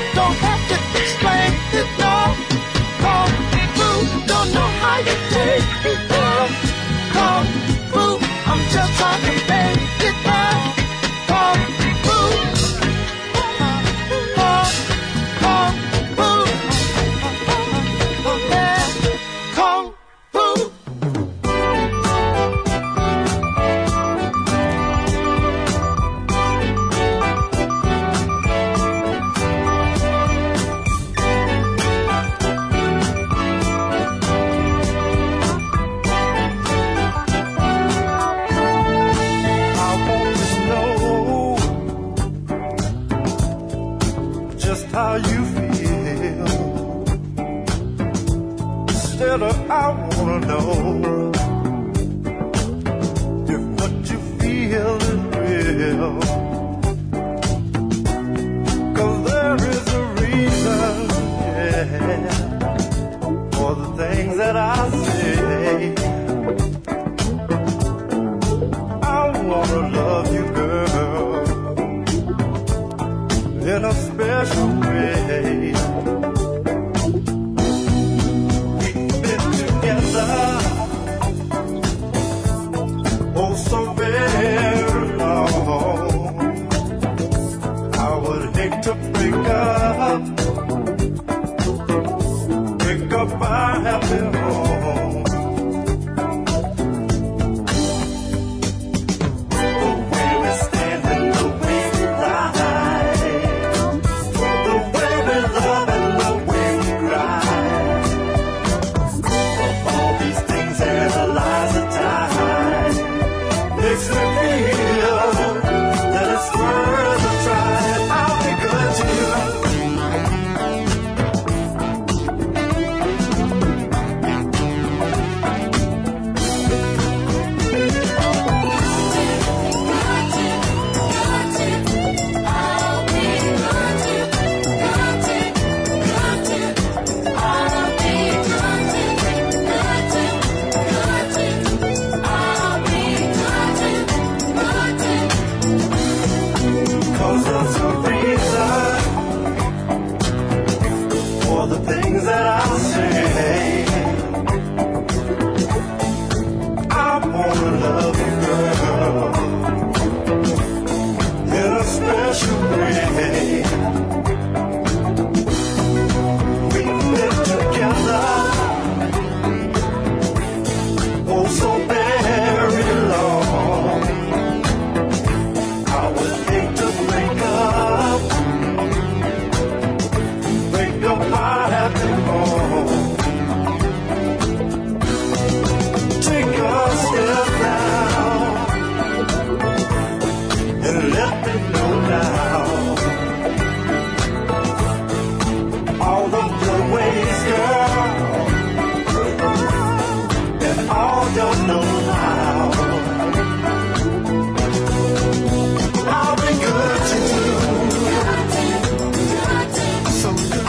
Don't know how you take Stella, I wanna know if what you feel is real. 'Cause there is a reason, yeah, for the things that I say. I wanna love you, girl, in a special way. Oh, so very long. I would hate to break up our happy home. The way we stand and the way we ride, the way we love and the way we cry. All these things analyze the time. Makes me feel that it's worth a try. I'll be good to you. Cause there's a reason for the things that I say. I wanna love you, girl, in a special way. We've been together oh so very long. I would hate to break up my happy home. Take a step down and let me know now. All of your ways, girl, and all your know-how. I'll be good to you. So good.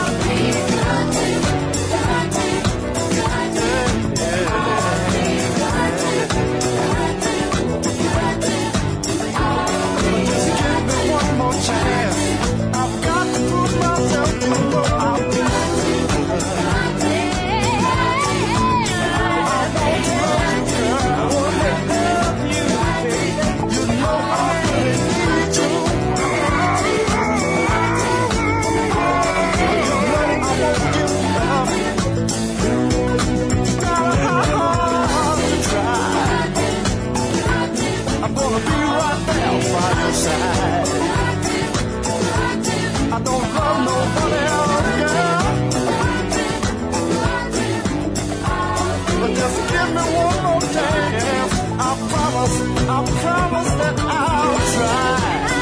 Just give me one more chance. I've got to prove myself to you. I'll be good. I'm gonna be right there by your side. I don't love nobody else, girl. But just give me one more chance. I promise that I'll try.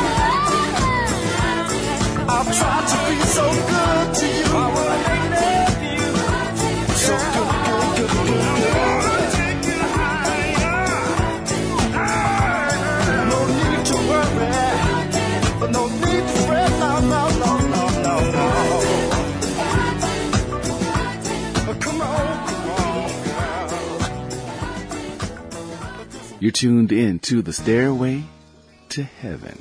I'll try to be so good to you. I wanna love you. So good. No need to worry, but no need to fret. No. Come on, girl. You're tuned in to the Stairway to Heaven.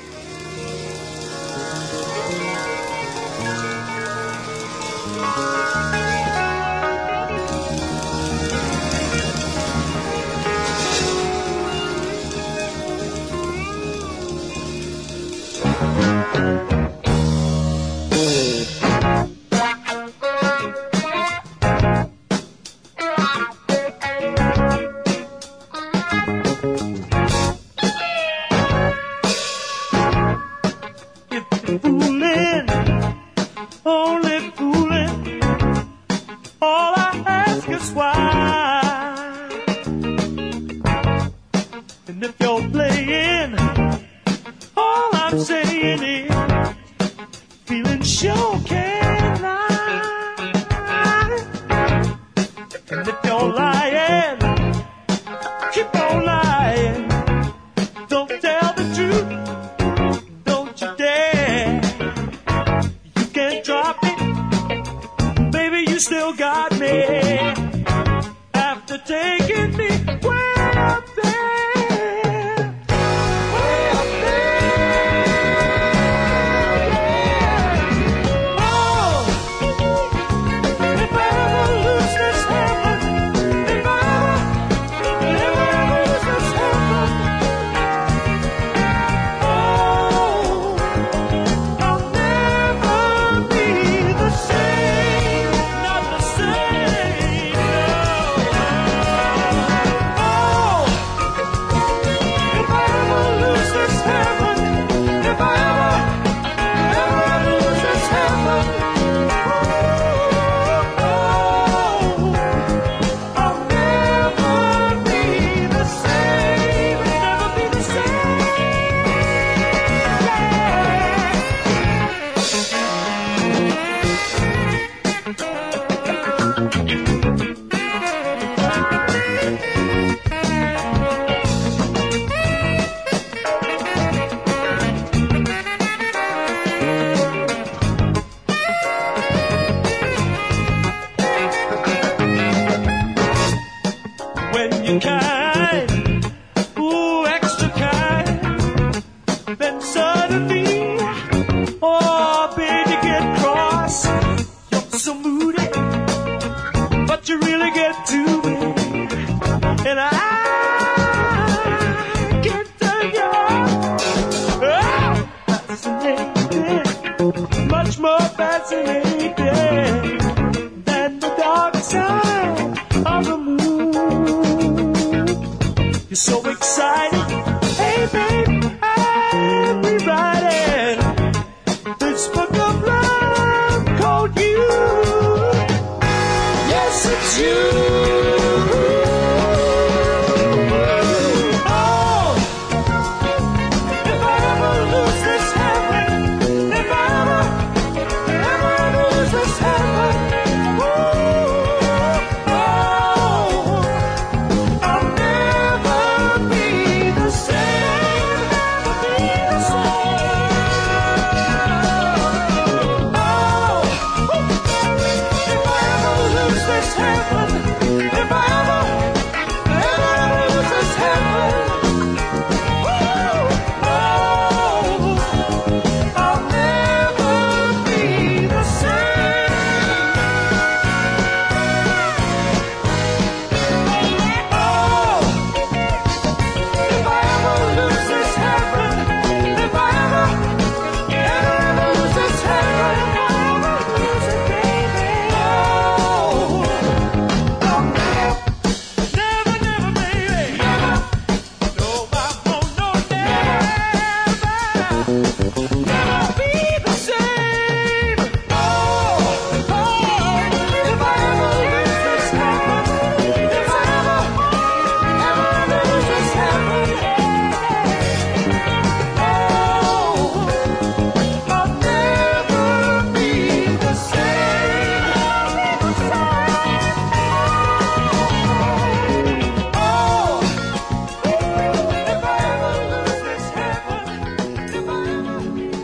Fooling, only fooling. All I ask is why. And if you're playing, all I'm saying is, feeling sure can lie. still got me after taking me way up there, way up there. Yeah. Oh, if I ever lose this heaven, if I ever lose this heaven, oh, I'll never be the same, not the same, no. Oh, if I ever lose this heaven, if I ever lose this heaven, oh, I'll never be the same, never be the same, when you're kind, ooh, extra kind, then suddenly, oh, baby, get cross. You're so moody, but you really get to me, and I can't tell you, oh, fascinating, much more fascinating than the dark side of the moon. You're so excited, hey babe, I'm rewriting this book of love called you. Yes, it's you. Oh, if I ever lose this heaven, if I ever lose this heaven, oh, I'll never be the same, never be the same. Oh, if I ever lose this heaven, if I ever lose this heaven, oh, I'll never be the same. Oh, if I ever lose this heaven, if I ever lose this heaven, ever lose it, baby. Oh, I'll never, baby, never. No, I won't, no, never be the same. Oh, if I ever lose this heaven, if I ever lose this heaven, oh, I'll never be the same. Oh, if I ever lose this heaven, if I ever lose this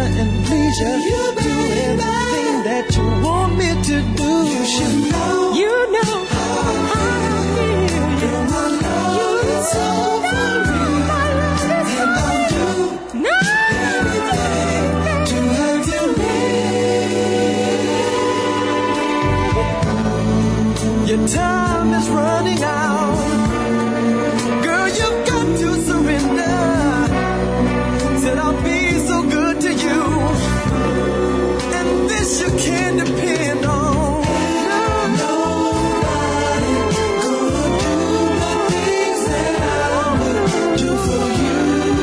and leisure. You do everything that you want me to do. You should know. You know how I feel. Girl, my love is so for real. And I'll do everything to have you near. Your time is running out. Girl, you've got to surrender. Said I'll be so good to you, and this you can depend on. Nobody gonna do the things that I would do for you.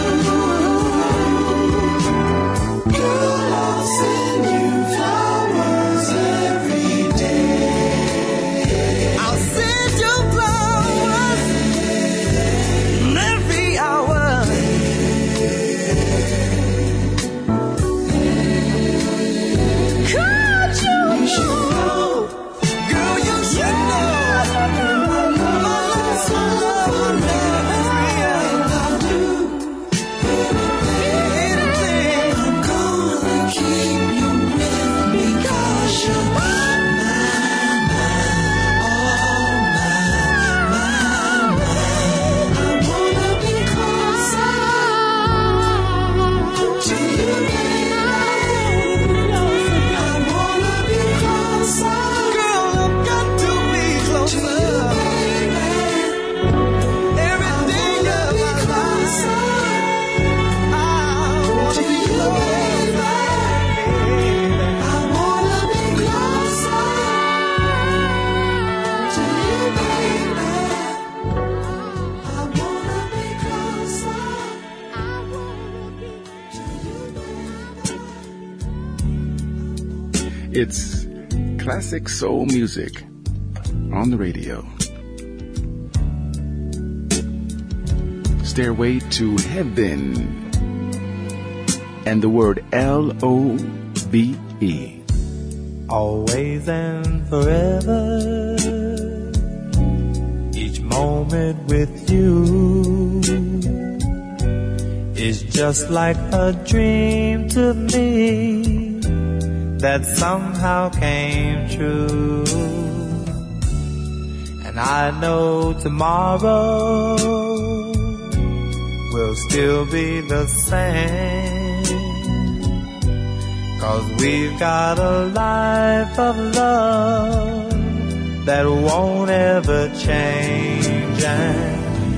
Girl, I'll send you flowers every day. I'll send you flowers every hour. It's classic soul music on the radio. Stairway to Heaven. And the word L-O-V-E. Always and forever, each moment with you is just like a dream to me that somehow came true. And I know tomorrow will still be the same, 'cause we've got a life of love that won't ever change. And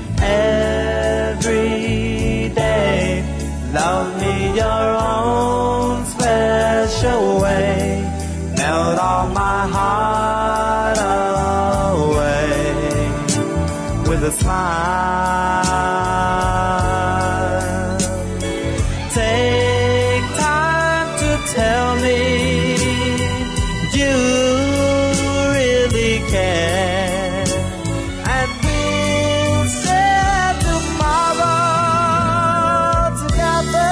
every day, love me your own special way, melt all my heart away with a smile. Take time to tell me you really care, and we'll share tomorrow together.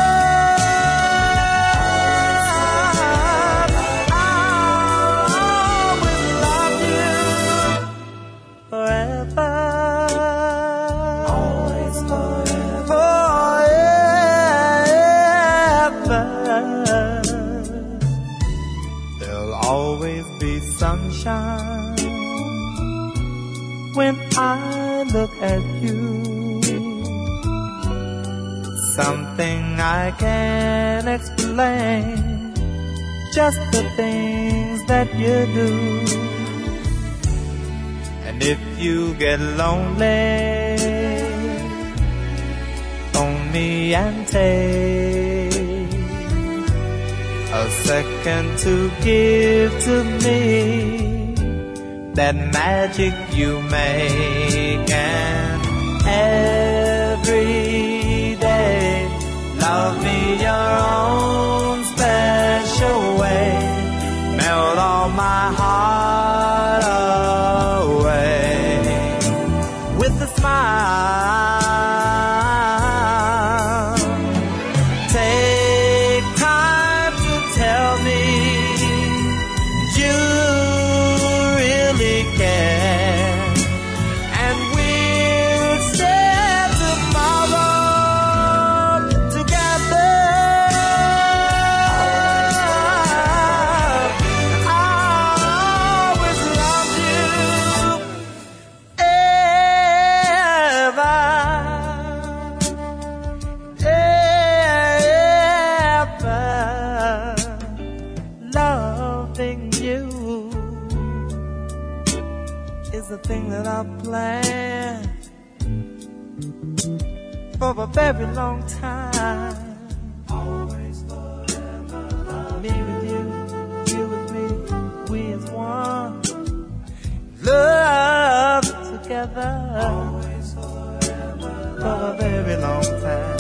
Sunshine when I look at you, something I can't explain, just the things that you do. And if you get lonely, phone me and take a second to give to me that magic you make. And every day, love me your own special way, melt all my heart away with a smile. And we'll share very long time. Always forever love. Me with you with me, we as one. Love together. Always forever love. For a very long time.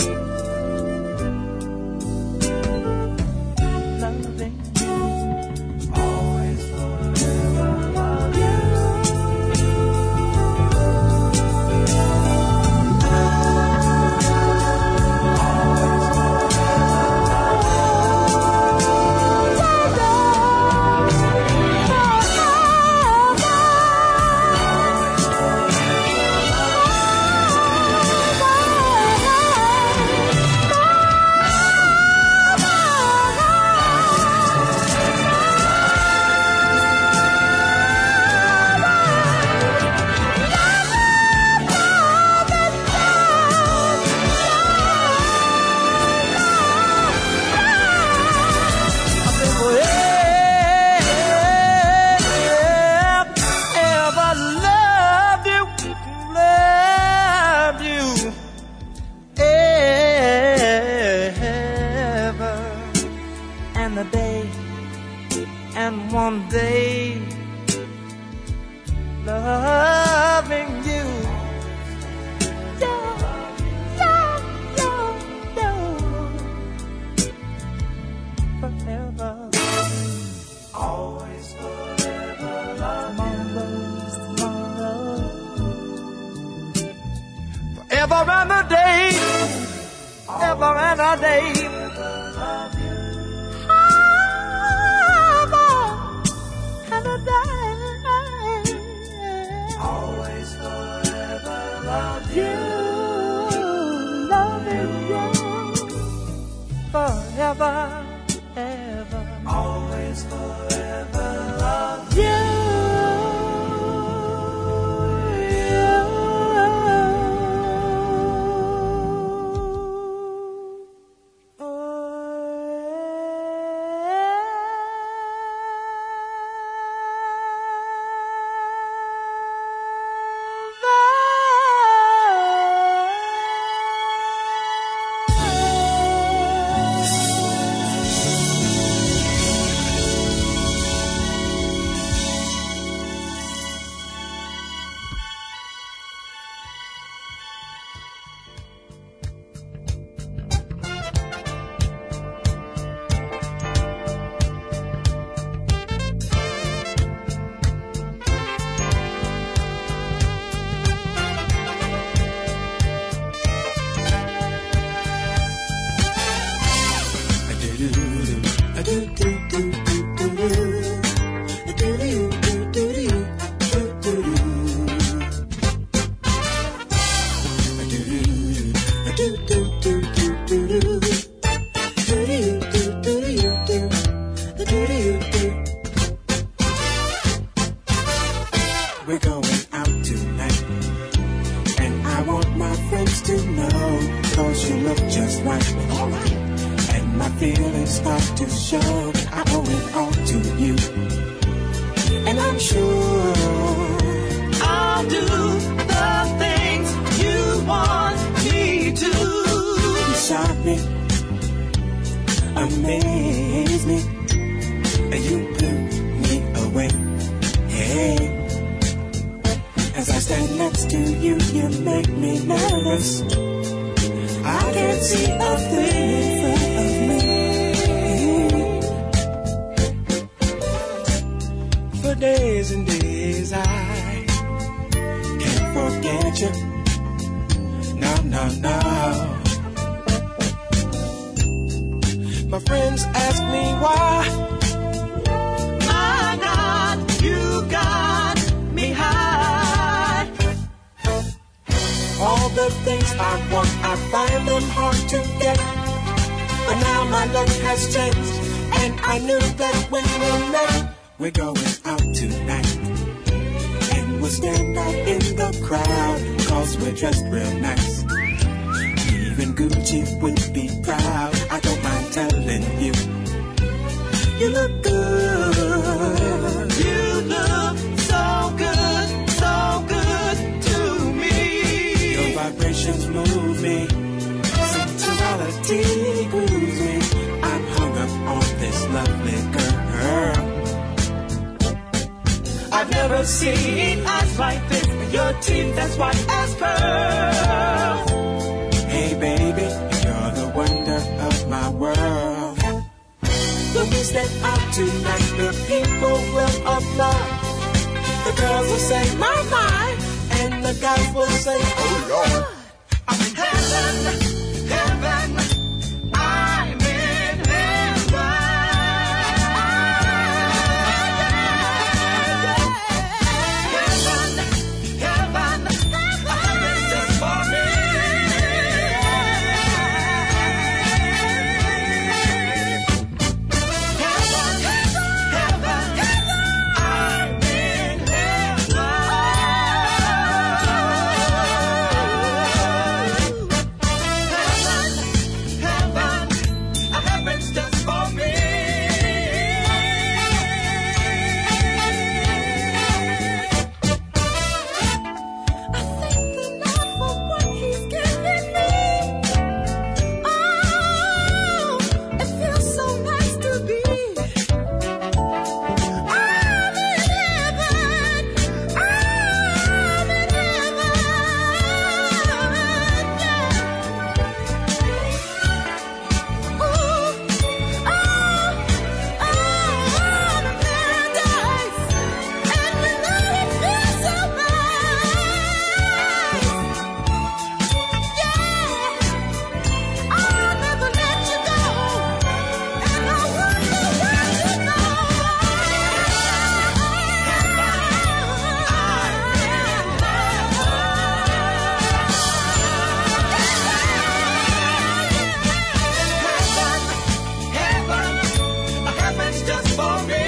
Loving you. Always forever love you. One day, loving you, forever, always forever, tomorrow, forever and a day, ever and a day. Always forever love you, loving you, forever, ever. Always forever love you. We're going out tonight, and I want my friends to know, 'cause you look just right, and my feelings start to show. I owe it all to you, and I'm sure I'll do the things you want me to. You shock me, amaze me, and you blew me away. Hey. As I stand next to you, you make me nervous. I can't see a thing in front of me. For days and days I can't forget you. No, no, no. My friends ask me why. My God, you got me high. All the things I want, I find them hard to get. But now my luck has changed, and I knew that when we met, we're going out tonight. And we'll stand out in the crowd, 'cause we're dressed real nice. Even Gucci would be proud, I don't mind telling you. You look good. You look so good, so good to me. Your vibrations move me, never seen eyes like this. Your teeth as white as pearl. Hey baby, you're the wonder of my world. When we step out tonight, the people will applaud. The girls will say, my, and the guys will say, oh Lord. I'm in heaven, heaven. I'm in heaven. Heaven, heaven. Heaven's just for me. Heaven, heaven. I'm in heaven's just for me. I thank the Lord for what He's given me. Oh, it feels so nice to be. I'm in heaven. I'm in heaven. Heaven's just for me.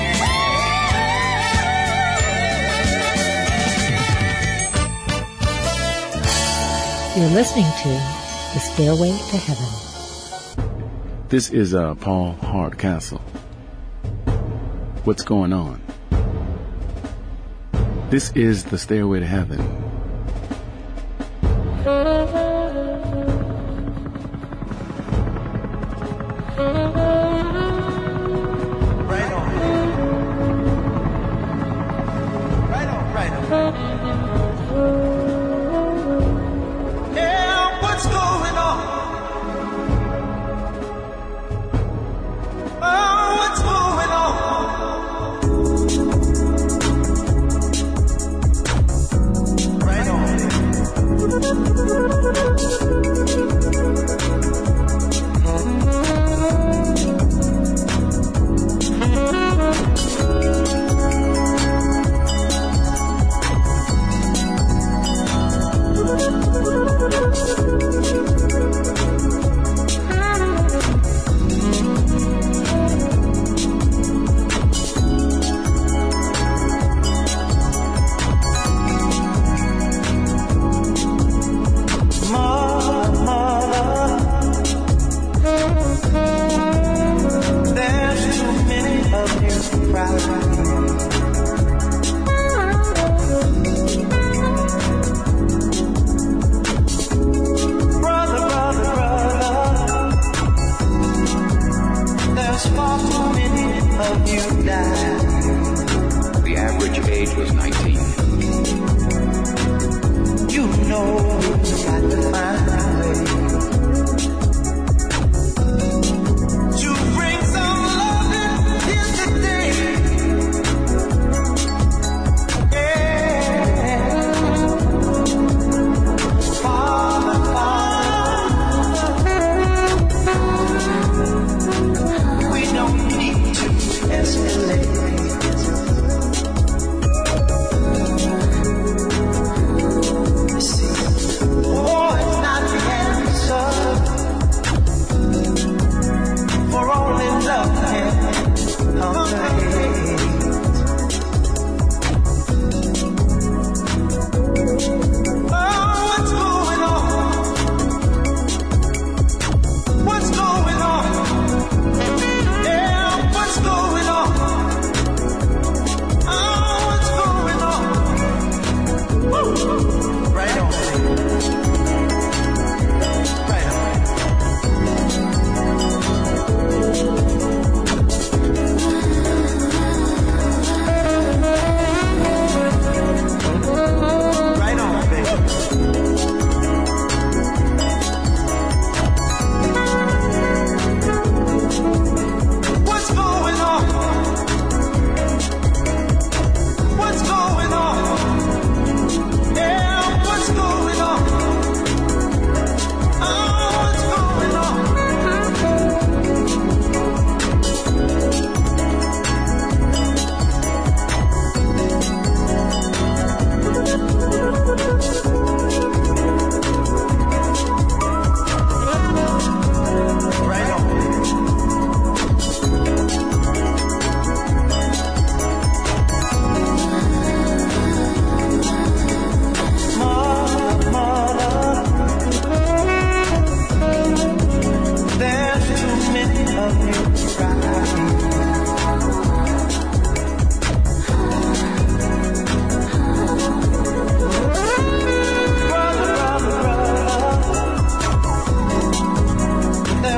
You're listening to The Stairway to Heaven. This is Paul Hardcastle. What's going on? This is The Stairway to Heaven. Right on. Right on, right on. Yeah, what's going on? Oh, what's going on?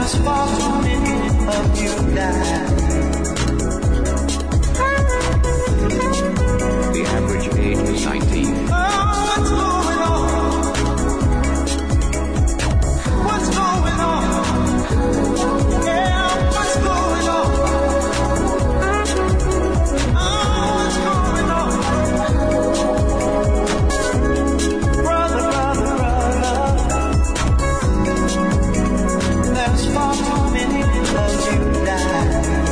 There's far too many of you die. The average age was 19. What's going on? What's going on? Yeah, what's going on? What's going on? Brother, brother, brother, there's far too many of you die.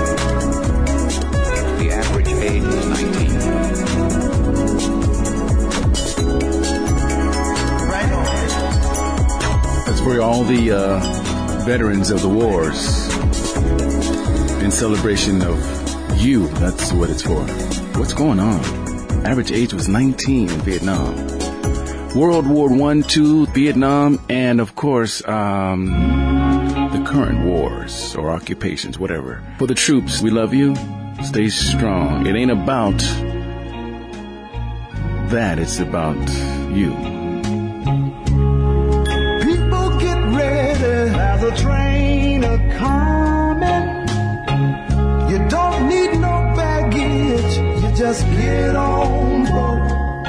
The average age was 19. That's for all the veterans of the wars. In celebration of you, that's what it's for. What's going on? Average age was 19 in Vietnam. World War I, II, Vietnam, and of course, the current wars or occupations, whatever. For the troops, we love you. Stay strong. It ain't about that. It's about you. People get ready. There's a train a-coming. You don't need no baggage. You just get on board.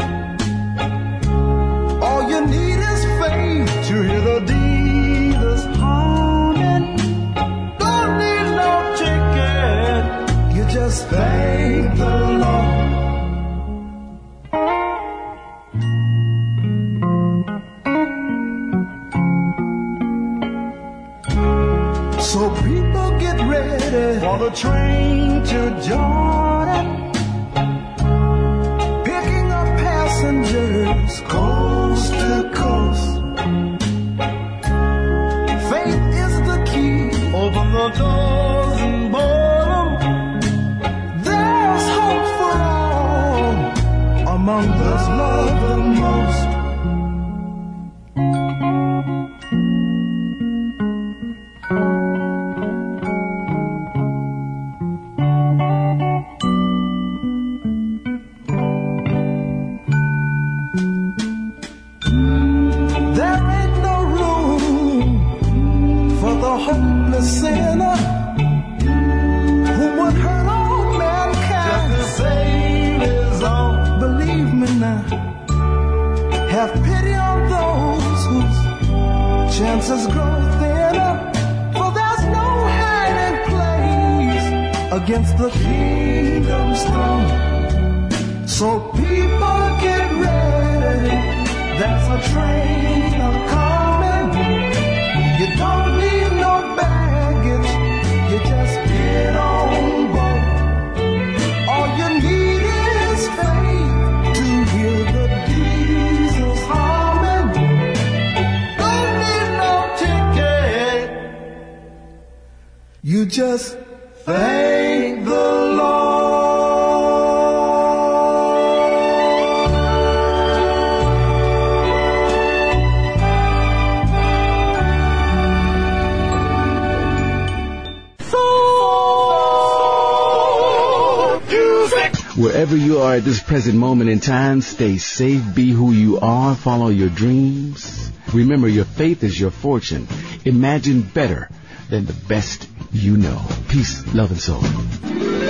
All you need is faith to hear the dealers humming. Don't need no ticket. You just thank the Lord. So people get ready for the train to Jordan, picking up passengers coast to coast. Faith is the key, open the doors and board 'em. There's hope for all among those loved the most. There ain't no room for the hopeless sinner who would hurt all mankind. Just to save his own. Believe me now. Have pity on those whose chances grow thinner. For there's no hiding place against the kingdom's throne. So people get ready. There's a train a-coming. You don't need no baggage. You just get on board. All you need is faith to hear the diesels humming. Don't need no ticket. You just thank the Lord. Wherever you are at this present moment in time, stay safe, be who you are, follow your dreams. Remember, your faith is your fortune. Imagine better than the best you know. Peace, love, and soul.